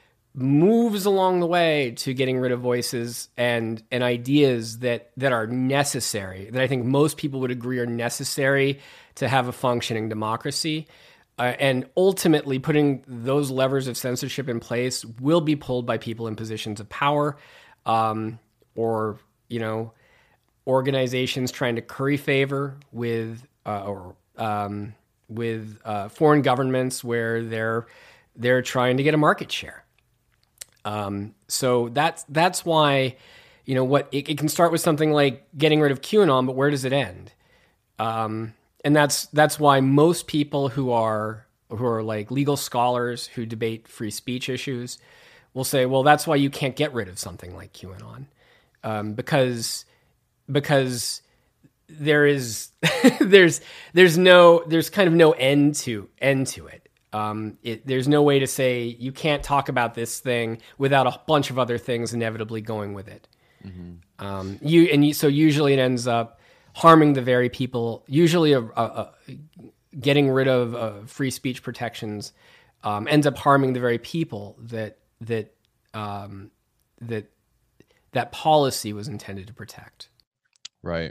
moves along the way to getting rid of voices and and ideas that that are necessary, that I think most people would agree are necessary to have a functioning democracy. Uh, and ultimately, putting those levers of censorship in place will be pulled by people in positions of power, um, or, you know, organizations trying to curry favor with uh, or um, with uh, foreign governments where they're they're trying to get a market share. Um, so that's that's why, you know, what it, it can start with something like getting rid of QAnon, but where does it end? Um, And that's that's why most people who are who are like legal scholars who debate free speech issues will say, well, that's why you can't get rid of something like QAnon, um, because because there is there's there's no there's kind of no end to end to it. Um, it. There's no way to say you can't talk about this thing without a bunch of other things inevitably going with it. Mm-hmm. Um, you and you, so usually it ends up harming the very people, usually a, a, a getting rid of uh, free speech protections um, ends up harming the very people that that um, that that policy was intended to protect. Right.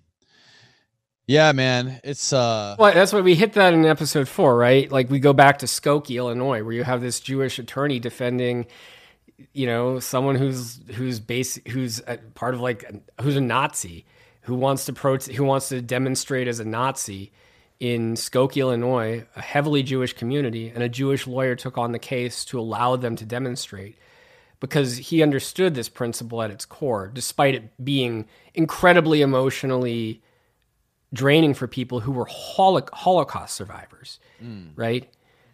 Yeah, man. It's uh well, that's why we hit that in episode four, right? Like we go back to Skokie, Illinois, where you have this Jewish attorney defending, you know, someone who's who's base who's a part of like who's a Nazi, who wants to pro who wants to demonstrate as a Nazi in Skokie, Illinois, a heavily Jewish community, and a Jewish lawyer took on the case to allow them to demonstrate because he understood this principle at its core, despite it being incredibly emotionally draining for people who were holo- Holocaust survivors, mm. right?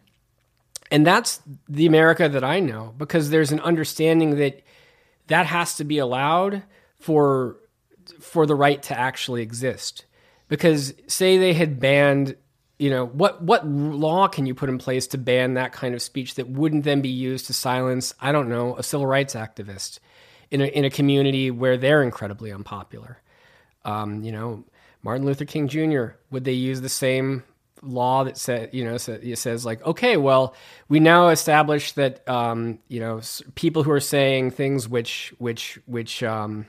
And that's the America that I know, because there's an understanding that that has to be allowed for for the right to actually exist. Because say they had banned, you know, what what law can you put in place to ban that kind of speech that wouldn't then be used to silence, I don't know, a civil rights activist in a in a community where they're incredibly unpopular? Um, you know, Martin Luther King Junior, would they use the same law that said, you know, so it says like, okay, well, we now establish that, um, you know, people who are saying things which, which, which, um,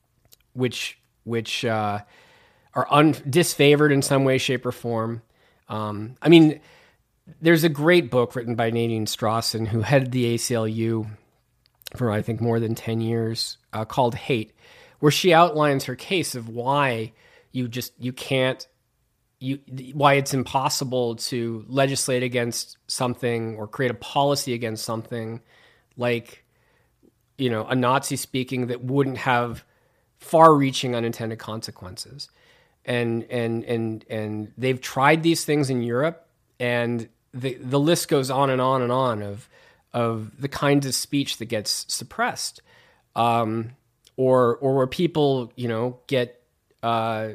which, which, uh, are un- disfavored in some way, shape, or form. Um, I mean, there's a great book written by Nadine Strawson, who headed the A C L U for, I think, more than ten years, uh, called Hate, where she outlines her case of why you just, you can't, you why it's impossible to legislate against something or create a policy against something like, you know, a Nazi speaking that wouldn't have far-reaching unintended consequences. And and and and they've tried these things in Europe, and the the list goes on and on and on of of the kinds of speech that gets suppressed, um, or or where people, you know, get uh,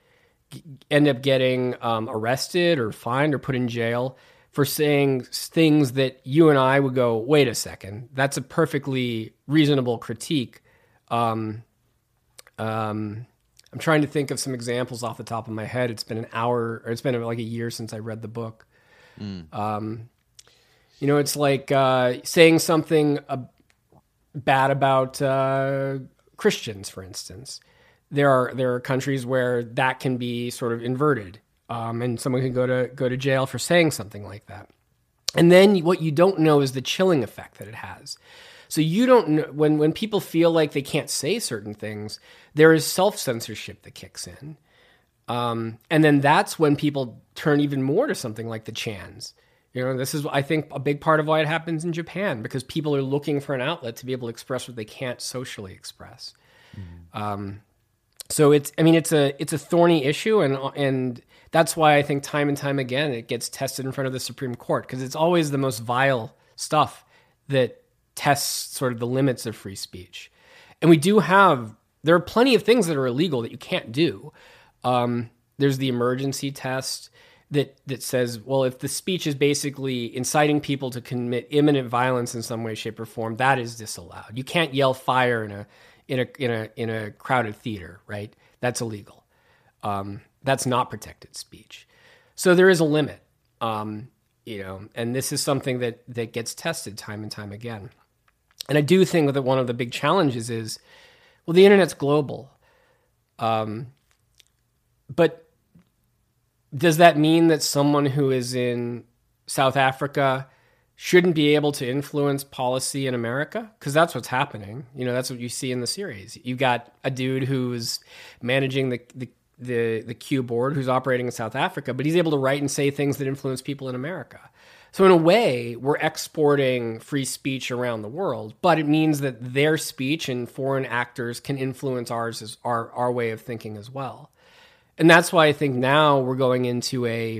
end up getting um, arrested or fined or put in jail for saying things that you and I would go, wait a second, that's a perfectly reasonable critique. Um, um, I'm trying to think of some examples off the top of my head. It's been an hour, or it's been like a year since I read the book. Mm. Um, you know, it's like uh, saying something uh, bad about uh, Christians, for instance. There are there are countries where that can be sort of inverted, um, and someone can go to go to jail for saying something like that. And then what you don't know is the chilling effect that it has. So you don't know, when when people feel like they can't say certain things, there is self-censorship that kicks in. Um, and then that's when people turn even more to something like the chants. You know, this is, I think, a big part of why it happens in Japan, because people are looking for an outlet to be able to express what they can't socially express. Mm. Um, so it's, I mean, it's a it's a thorny issue, and and that's why I think time and time again it gets tested in front of the Supreme Court, because it's always the most vile stuff that tests sort of the limits of free speech. And we do have, there are plenty of things that are illegal that you can't do. Um, there's the emergency test that that says, well, if the speech is basically inciting people to commit imminent violence in some way, shape, or form, that is disallowed. You can't yell fire in a in a in a in a crowded theater, right? That's illegal. Um, that's not protected speech. So there is a limit, um, you know, and this is something that that gets tested time and time again. And I do think that one of the big challenges is, well, the internet's global. Um, but does that mean that someone who is in South Africa shouldn't be able to influence policy in America? Because that's what's happening. You know, that's what you see in the series. You've got a dude who's managing the, the, the, the Q board who's operating in South Africa, but he's able to write and say things that influence people in America. So in a way, we're exporting free speech around the world, but it means that their speech and foreign actors can influence ours as our, our way of thinking as well. And that's why I think now we're going into a,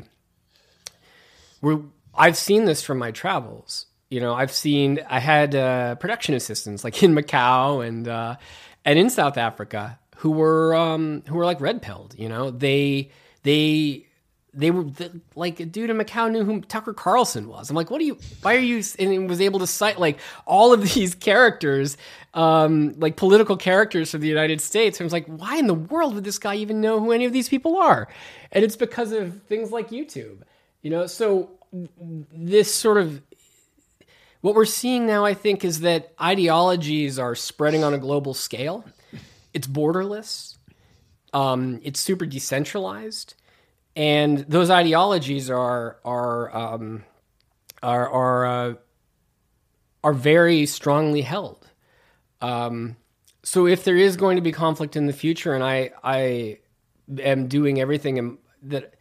we're, I've seen this from my travels. You know, I've seen, I had uh, production assistants like in Macau and, uh, and in South Africa who were, um, who were like red pilled, you know, they, they, They were like, a dude in Macau knew who Tucker Carlson was. I'm like, what are you, why are you, and was able to cite like all of these characters, um, like political characters from the United States. And I was like, why in the world would this guy even know who any of these people are? And it's because of things like YouTube. You know, so this sort of, what we're seeing now, I think, is that ideologies are spreading on a global scale. It's borderless. Um, it's super decentralized. And those ideologies are are um, are are uh, are very strongly held. Um, so if there is going to be conflict in the future, and I I am doing everything in, that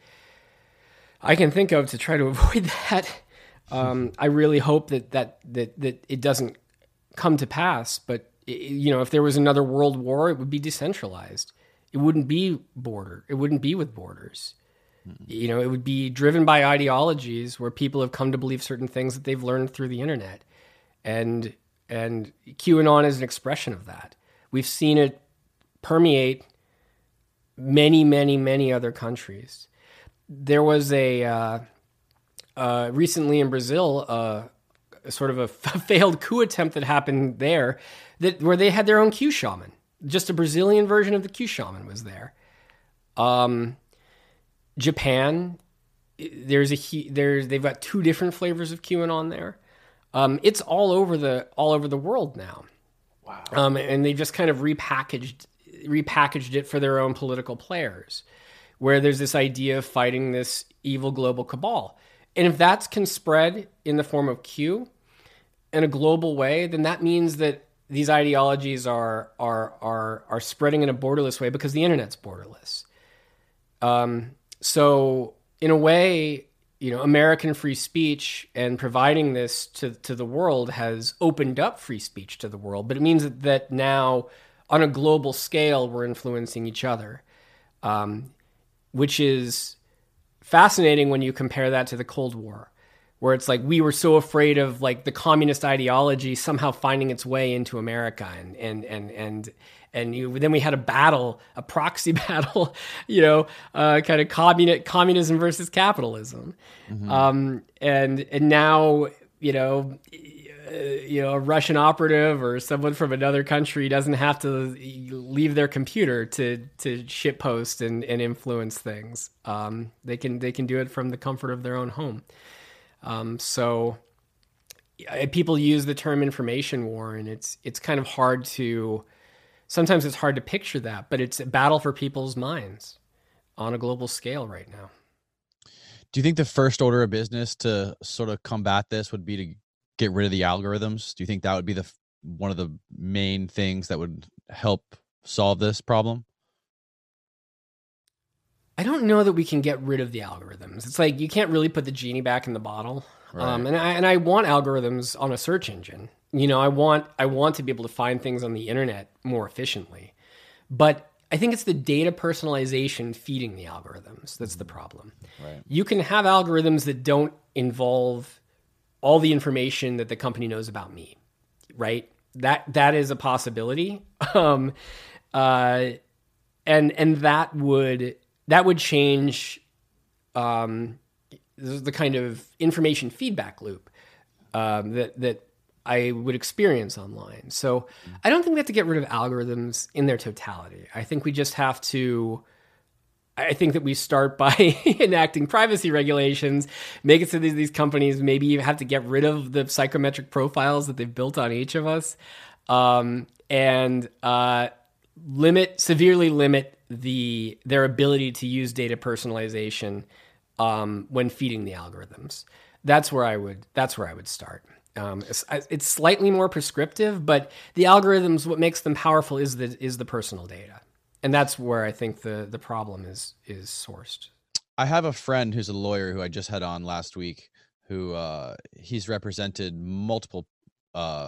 I can think of to try to avoid that, um, I really hope that that that that it doesn't come to pass. But you know, if there was another world war, it would be decentralized. It wouldn't be border. It wouldn't be with borders. You know, it would be driven by ideologies where people have come to believe certain things that they've learned through the internet. And and QAnon is an expression of that. We've seen it permeate many, many, many other countries. There was a, uh, uh, recently in Brazil, uh, sort of a failed coup attempt that happened there that where they had their own Q shaman. Just a Brazilian version of the Q shaman was there. Um... Japan, there's a there's they've got two different flavors of QAnon there. Um, it's all over the all over the world now. Wow. Um, and they just kind of repackaged repackaged it for their own political players, where there's this idea of fighting this evil global cabal. And if that can spread in the form of Q in a global way, then that means that these ideologies are are are are spreading in a borderless way because the internet's borderless. Um. So in a way, you know, American free speech and providing this to, to the world has opened up free speech to the world. But it means that, that now on a global scale, we're influencing each other, um, which is fascinating when you compare that to the Cold War, where it's like we were so afraid of like the communist ideology somehow finding its way into America. And, and, and, and, And you, then we had a battle, a proxy battle, you know, uh, kind of communi- communism versus capitalism. Mm-hmm. Um, and and now, you know, uh, you know, a Russian operative or someone from another country doesn't have to leave their computer to to shitpost and, and influence things. Um, they can they can do it from the comfort of their own home. Um, so people use the term information war, and it's it's kind of hard to. Sometimes it's hard to picture that, but it's a battle for people's minds on a global scale right now. Do you think the first order of business to sort of combat this would be to get rid of the algorithms? Do you think that would be the one of the main things that would help solve this problem? I don't know that we can get rid of the algorithms. It's like you can't really put the genie back in the bottle. Right. Um, and I and I want algorithms on a search engine. You know, I want I want to be able to find things on the internet more efficiently. But I think it's the data personalization feeding the algorithms that's the problem. Right. You can have algorithms that don't involve all the information that the company knows about me, right? That that is a possibility. Um, uh, and and that would that would change um, the kind of information feedback loop um, that that I would experience online. So I don't think we have to get rid of algorithms in their totality. I think we just have to, I think that we start by enacting privacy regulations, make it so that these companies maybe you have to get rid of the psychometric profiles that they've built on each of us, um, and uh, limit, severely limit the their ability to use data personalization um, when feeding the algorithms. That's where I would, that's where I would start. Um, it's, it's slightly more prescriptive, but the algorithms, what makes them powerful is the is the personal data, and that's where I think the the problem is is sourced. I have a friend who's a lawyer who I just had on last week, who uh, he's represented multiple uh,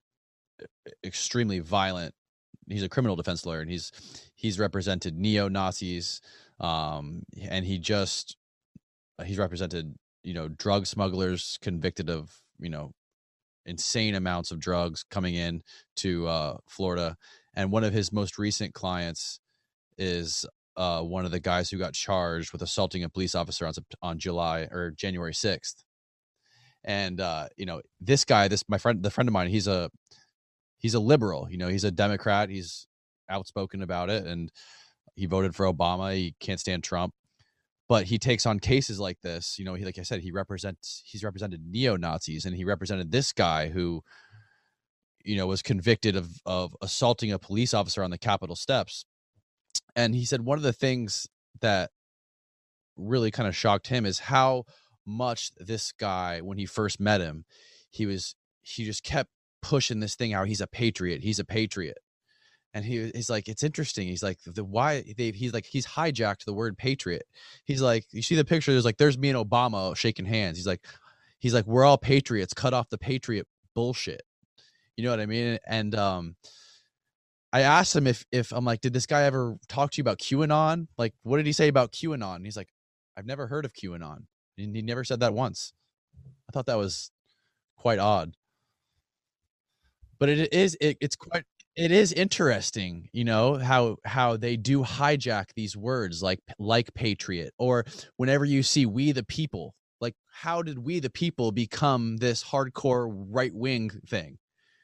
extremely violent. He's a criminal defense lawyer, and he's he's represented neo-Nazis, um, and he just he's represented you know drug smugglers convicted of you know. insane amounts of drugs coming in to uh, Florida. And one of his most recent clients is uh, one of the guys who got charged with assaulting a police officer on, on July or January sixth. And, uh, you know, this guy, this, my friend, the friend of mine, he's a, he's a liberal, you know, he's a Democrat. He's outspoken about it. And he voted for Obama. He can't stand Trump. but he takes on cases like this. You know, he, like I said, he represents, he's represented neo-Nazis, and he represented this guy who, you know, was convicted of, of assaulting a police officer on the Capitol steps. And he said one of the things that really kind of shocked him is how much this guy, when he first met him, he was, he just kept pushing this thing out. He's a patriot. He's a patriot. And he, he's like, it's interesting. He's like, the why they, he's like, he's hijacked the word patriot. He's like, you see the picture, there's like, there's me and Obama shaking hands. He's like, he's like, we're all patriots, cut off the patriot bullshit. You know what I mean? And, um, I asked him if, if I'm like, did this guy ever talk to you about QAnon? Like, what did he say about QAnon? And he's like, I've never heard of QAnon. And he never said that once. I thought that was quite odd. But it is, it, it's quite, it is interesting, you know, how how they do hijack these words like like patriot, or whenever you see we the people, like how did we the people become this hardcore right wing thing?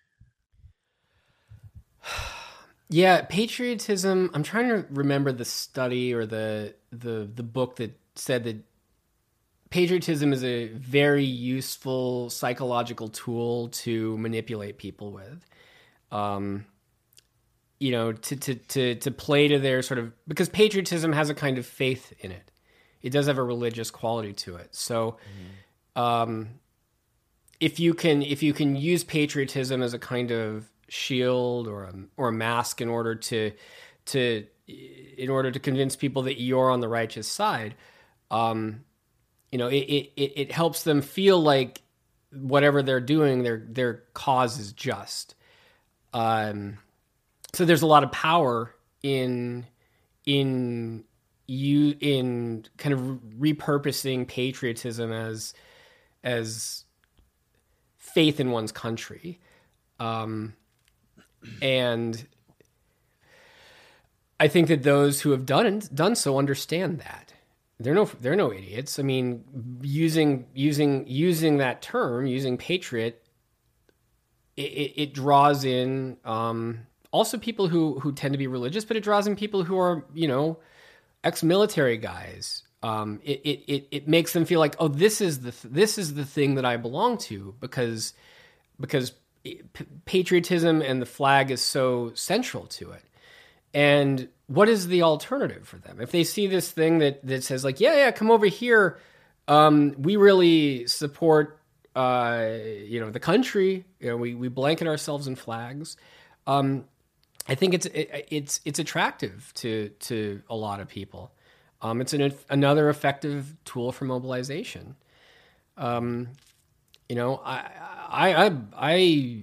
Yeah, patriotism. I'm trying to remember the study or the the the book that said that patriotism is a very useful psychological tool to manipulate people with. Um, you know, to, to, to, to play to their sort of, because patriotism has a kind of faith in it. It does have a religious quality to it. So, mm-hmm. um, if you can, if you can use patriotism as a kind of shield or a, or a mask in order to, to, in order to convince people that you're on the righteous side, um, you know, it, it, it helps them feel like whatever they're doing, their, their cause is just. Um, so there's a lot of power in, in you, in kind of repurposing patriotism as, as faith in one's country. Um, and I think that those who have done done so understand that. They're no they're no idiots. I mean, using using using that term, using patriot, it, it, it draws in um, also people who who tend to be religious, but it draws in people who are, you know, ex-military guys. Um, it, it it it makes them feel like, oh, this is the th- this is the thing that I belong to, because because p- patriotism and the flag is so central to it. And what is the alternative for them? If they see this thing that, that says like, yeah, yeah, come over here. Um, we really support, uh, you know, the country. You know, we, we blanket ourselves in flags. Um, I think it's, it, it's, it's attractive to, to a lot of people. Um, it's an, another effective tool for mobilization. Um, you know, I, I, I, I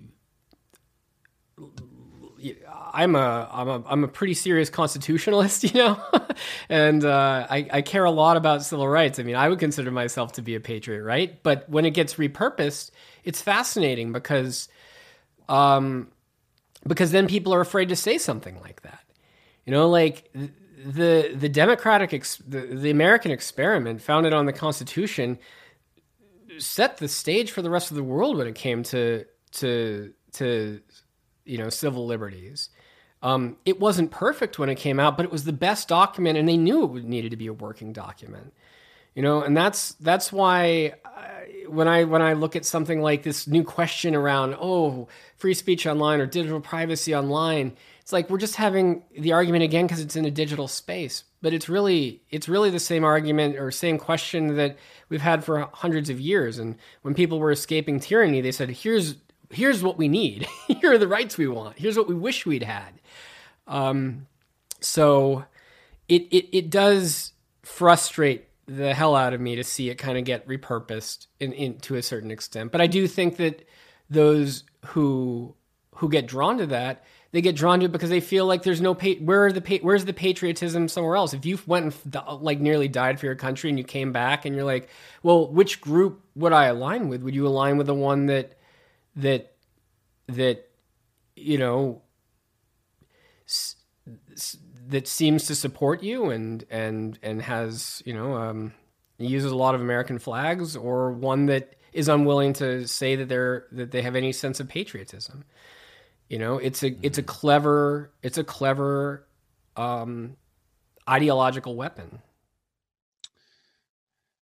I'm a I'm a I'm a pretty serious constitutionalist, you know, and uh, I I care a lot about civil rights. I mean, I would consider myself to be a patriot, right? But when it gets repurposed, it's fascinating because, um, because then people are afraid to say something like that, you know, like the the democratic ex- the, the American experiment founded on the Constitution set the stage for the rest of the world when it came to to to you know, civil liberties. Um, it wasn't perfect when it came out, but it was the best document, and they knew it needed to be a working document. You know, and that's that's why I, when I when I look at something like this new question around, oh, free speech online or digital privacy online, it's like we're just having the argument again because it's in a digital space. But it's really it's really the same argument or same question that we've had for hundreds of years. And when people were escaping tyranny, they said, here's Here's what we need. Here are the rights we want. Here's what we wish we'd had. Um, so it, it it does frustrate the hell out of me to see it kind of get repurposed in, in to a certain extent. But I do think that those who who get drawn to that, they get drawn to it because they feel like there's no pa- where are the pa- where's the patriotism somewhere else? If you went and like nearly died for your country and you came back and you're like, well, which group would I align with? Would you align with the one that that, that, you know, s- s- that seems to support you and, and, and has, you know, um, uses a lot of American flags, or one that is unwilling to say that they're, that they have any sense of patriotism? You know, it's a, it's a clever, it's a clever, um, ideological weapon.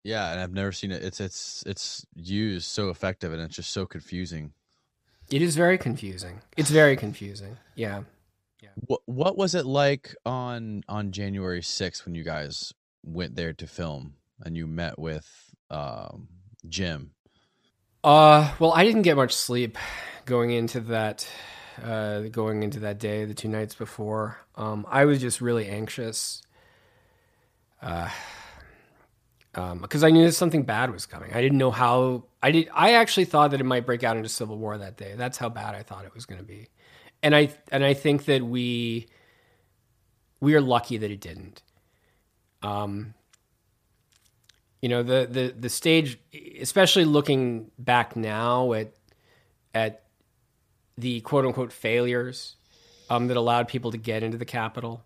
Yeah, and I've never seen it. It's it's it's used so effective, and it's just so confusing. It is very confusing. It's very confusing. Yeah. Yeah. What what was it like on on January sixth when you guys went there to film and you met with um, Jim? Uh, well, I didn't get much sleep going into that uh, going into that day, the two nights before. Um, I was just really anxious. Uh, um, because I knew that something bad was coming. I didn't know how. I did. I actually thought that it might break out into civil war that day. That's how bad I thought it was going to be, and I and I think that we we are lucky that it didn't. Um, you know, the the the stage, especially looking back now at at the quote unquote failures um, that allowed people to get into the Capitol.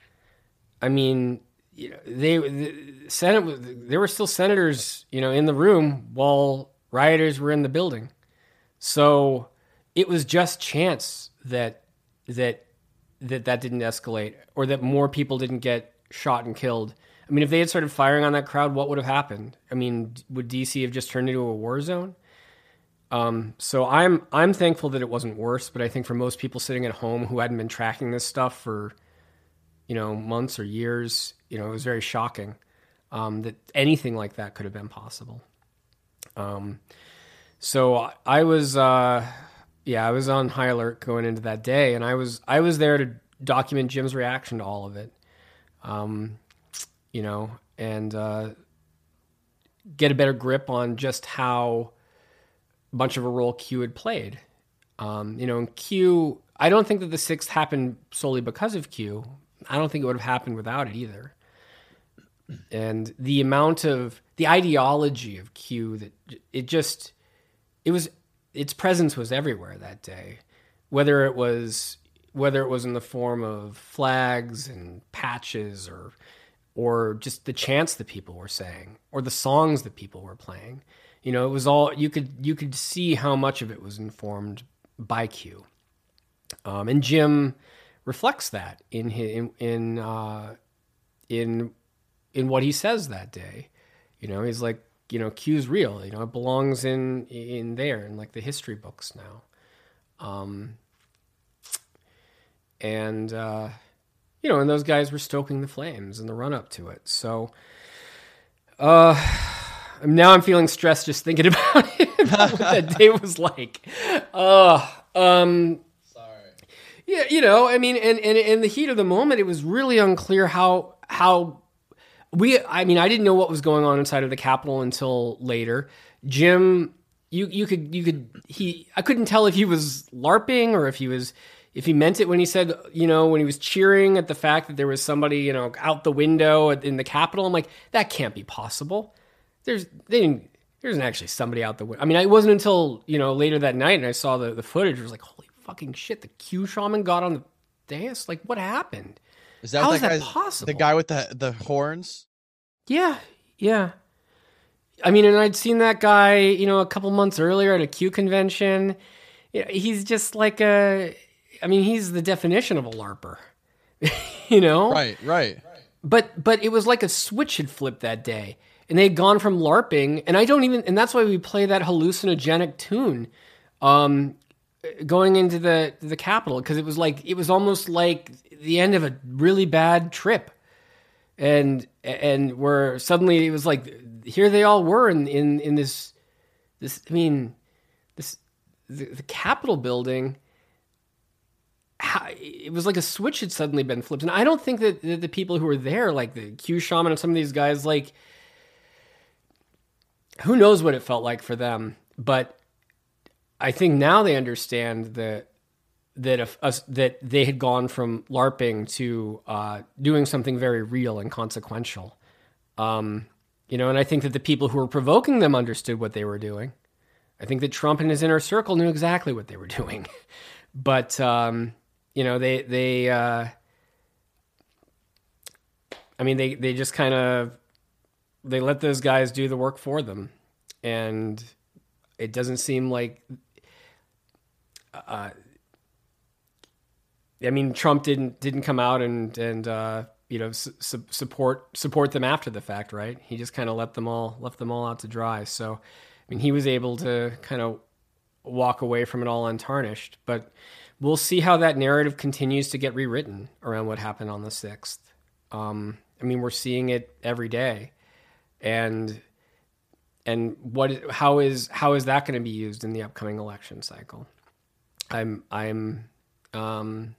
I mean. You know, they the Senate. There were still senators, you know, in the room while rioters were in the building. So it was just chance that that that that didn't escalate, or that more people didn't get shot and killed. I mean, if they had started firing on that crowd, what would have happened? I mean, would D C have just turned into a war zone? Um, so I'm I'm thankful that it wasn't worse. But I think for most people sitting at home who hadn't been tracking this stuff for, you know, months or years, you know, it was very shocking um, that anything like that could have been possible. Um, so I was, uh, yeah, I was on high alert going into that day, and I was, I was there to document Jim's reaction to all of it, um, you know, and uh, get a better grip on just how much of a role Q had played. Um, you know, and Q, I don't think that the sixth happened solely because of Q. I don't think it would have happened without it either. And the amount of the ideology of Q, that it just, it was, its presence was everywhere that day, whether it was, whether it was in the form of flags and patches, or, or just the chants that people were saying, or the songs that people were playing. You know, it was all, you could, you could see how much of it was informed by Q. Um, and Jim reflects that in his, in, in, uh, in, in what he says that day. You know, he's like, you know, Q's real, you know, it belongs in, in there, in like the history books now. Um, and, uh, you know, and those guys were stoking the flames in the run up to it. So, uh, now I'm feeling stressed just thinking about it, what that day was like. Uh, um, Sorry. Yeah, you know, I mean, and, and in the heat of the moment, it was really unclear how, how, We, I mean, I didn't know what was going on inside of the Capitol until later. Jim, you, you could, you could, he, I couldn't tell if he was LARPing or if he was, if he meant it when he said, you know, when he was cheering at the fact that there was somebody, you know, out the window in the Capitol. I'm like, that can't be possible. There's, they didn't, there isn't actually somebody out the window. I mean, it wasn't until, you know, later that night and I saw the, the footage. I was like, holy fucking shit, the Q shaman got on the dais? Like, what happened? Is that How that is that guy's- possible? The guy with the the horns? Yeah, yeah. I mean, and I'd seen that guy, you know, a couple months earlier at a Q convention. Yeah, he's just like a, I mean, he's the definition of a LARPer, you know? Right, right. But but it was like a switch had flipped that day. And they had gone from LARPing, and I don't even, and that's why we play that hallucinogenic tune um, going into the the Capitol, because it was like, it was almost like the end of a really bad trip. And and where suddenly it was like, here they all were in in, in this, this I mean, this the, the Capitol building. How, it was like a switch had suddenly been flipped. And I don't think that the, the people who were there, like the Q shaman and some of these guys, like, who knows what it felt like for them. But I think now they understand that that if us, that they had gone from LARPing to uh, doing something very real and consequential. Um, you know, and I think that the people who were provoking them understood what they were doing. I think that Trump and his inner circle knew exactly what they were doing. But, um, you know, they, they uh, I mean, they, they just kind of, they let those guys do the work for them. And it doesn't seem like, uh, I mean, Trump didn't didn't come out and and uh, you know, su- su- support support them after the fact, right? He just kind of let them all left them all out to dry. So, I mean, he was able to kind of walk away from it all untarnished. But we'll see how that narrative continues to get rewritten around what happened on the sixth. Um, I mean, we're seeing it every day, and and what how is how is that going to be used in the upcoming election cycle? I'm I'm. Um,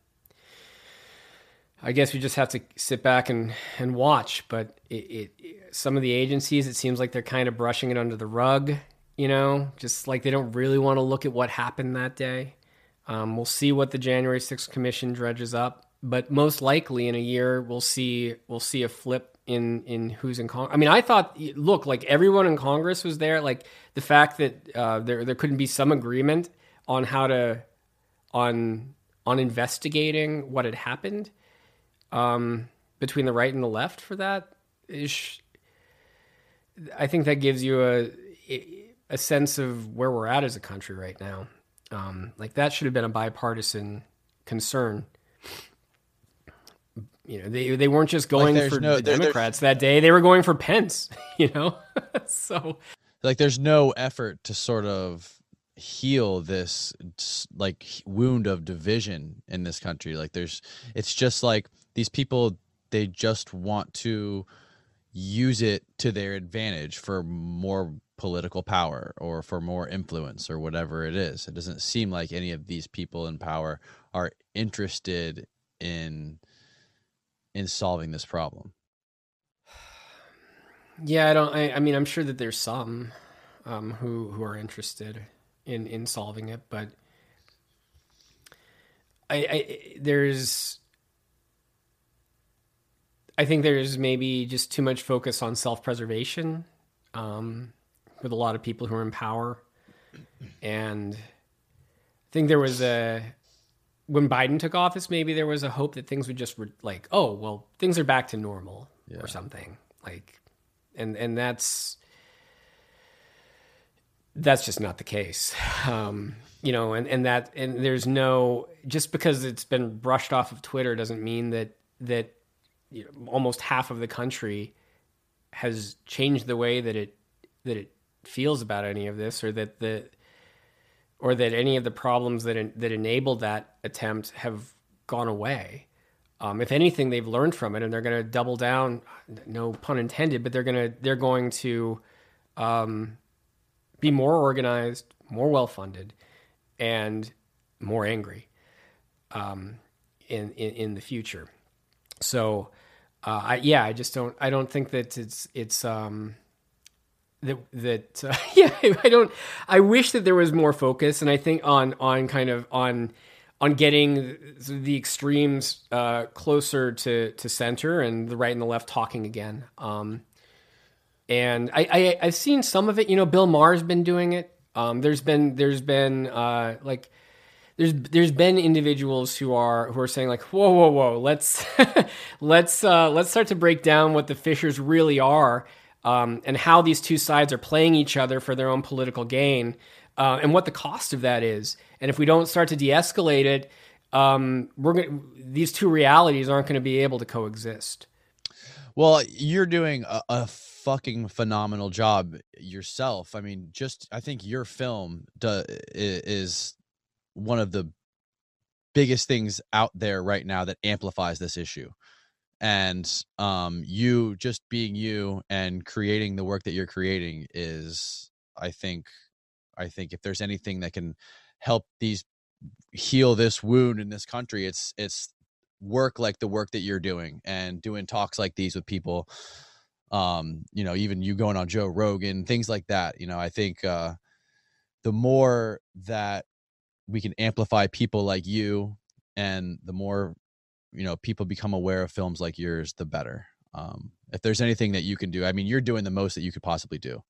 I guess we just have to sit back and, and watch, but it, it, some of the agencies, it seems like they're kind of brushing it under the rug, you know, just like they don't really want to look at what happened that day. Um, we'll see what the January sixth Commission dredges up, but most likely in a year we'll see we'll see a flip in, in who's in Congress. I mean, I thought, look, like everyone in Congress was there. Like the fact that uh, there there couldn't be some agreement on how to on on investigating what had happened. Um, between the right and the left for that is, I think that gives you a a sense of where we're at as a country right now. Um, like that should have been a bipartisan concern. You know, they they weren't just going like for no, the there, Democrats that day; they were going for Pence. You know, so like there's no effort to sort of heal this like wound of division in this country. Like there's, it's just like. These people, they just want to use it to their advantage for more political power or for more influence or whatever it is. It doesn't seem like any of these people in power are interested in in solving this problem. Yeah, I don't. I, I mean, I'm sure that there's some um, who who are interested in in solving it, but I, I there's. I think there's maybe just too much focus on self-preservation um, with a lot of people who are in power. And I think there was a, when Biden took office, maybe there was a hope that things would just re- like, oh, well, things are back to normal yeah. or something like, and, and that's, that's just not the case. Um, you know, and, and that, and there's no, just because it's been brushed off of Twitter doesn't mean that, that, you know, almost half of the country has changed the way that it that it feels about any of this, or that the or that any of the problems that that enabled that attempt have gone away. Um, if anything, they've learned from it, and they're going to double down. No pun intended, but they're going to they're going to um, be more organized, more well funded, and more angry um, in, in in the future. So, uh, I, yeah, I just don't, I don't think that it's, it's, um, that, that, uh, yeah, I don't, I wish that there was more focus. And I think on, on kind of on, on getting the extremes, uh, closer to, to center, and the right and the left talking again. Um, and I, I, I've seen some of it, you know, Bill Maher's been doing it. Um, there's been, there's been, uh, like, There's there's been individuals who are who are saying like, whoa whoa whoa, let's let's uh, let's start to break down what the fissures really are, um, and how these two sides are playing each other for their own political gain, uh, and what the cost of that is. And if we don't start to de-escalate it, um, we're gonna, these two realities aren't going to be able to coexist. Well, you're doing a, a fucking phenomenal job yourself. I mean, just I think your film do, is. one of the biggest things out there right now that amplifies this issue. And um, you just being you and creating the work that you're creating is, I think, I think if there's anything that can help these heal this wound in this country, it's, it's work like the work that you're doing and doing talks like these with people. Um, you know, even you going on Joe Rogan, things like that. You know, I think uh, the more that we can amplify people like you, and the more, you know, people become aware of films like yours, the better. Um, if there's anything that you can do, I mean, you're doing the most that you could possibly do.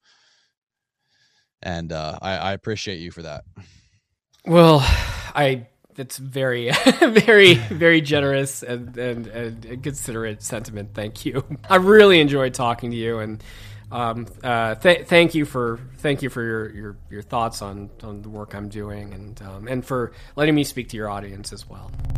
And uh, I, I appreciate you for that. Well, I, that's very, very, very generous and, and, and considerate sentiment. Thank you. I really enjoyed talking to you, and Um, uh, th- thank you for thank you for your, your, your thoughts on, on the work I'm doing, and um, and for letting me speak to your audience as well.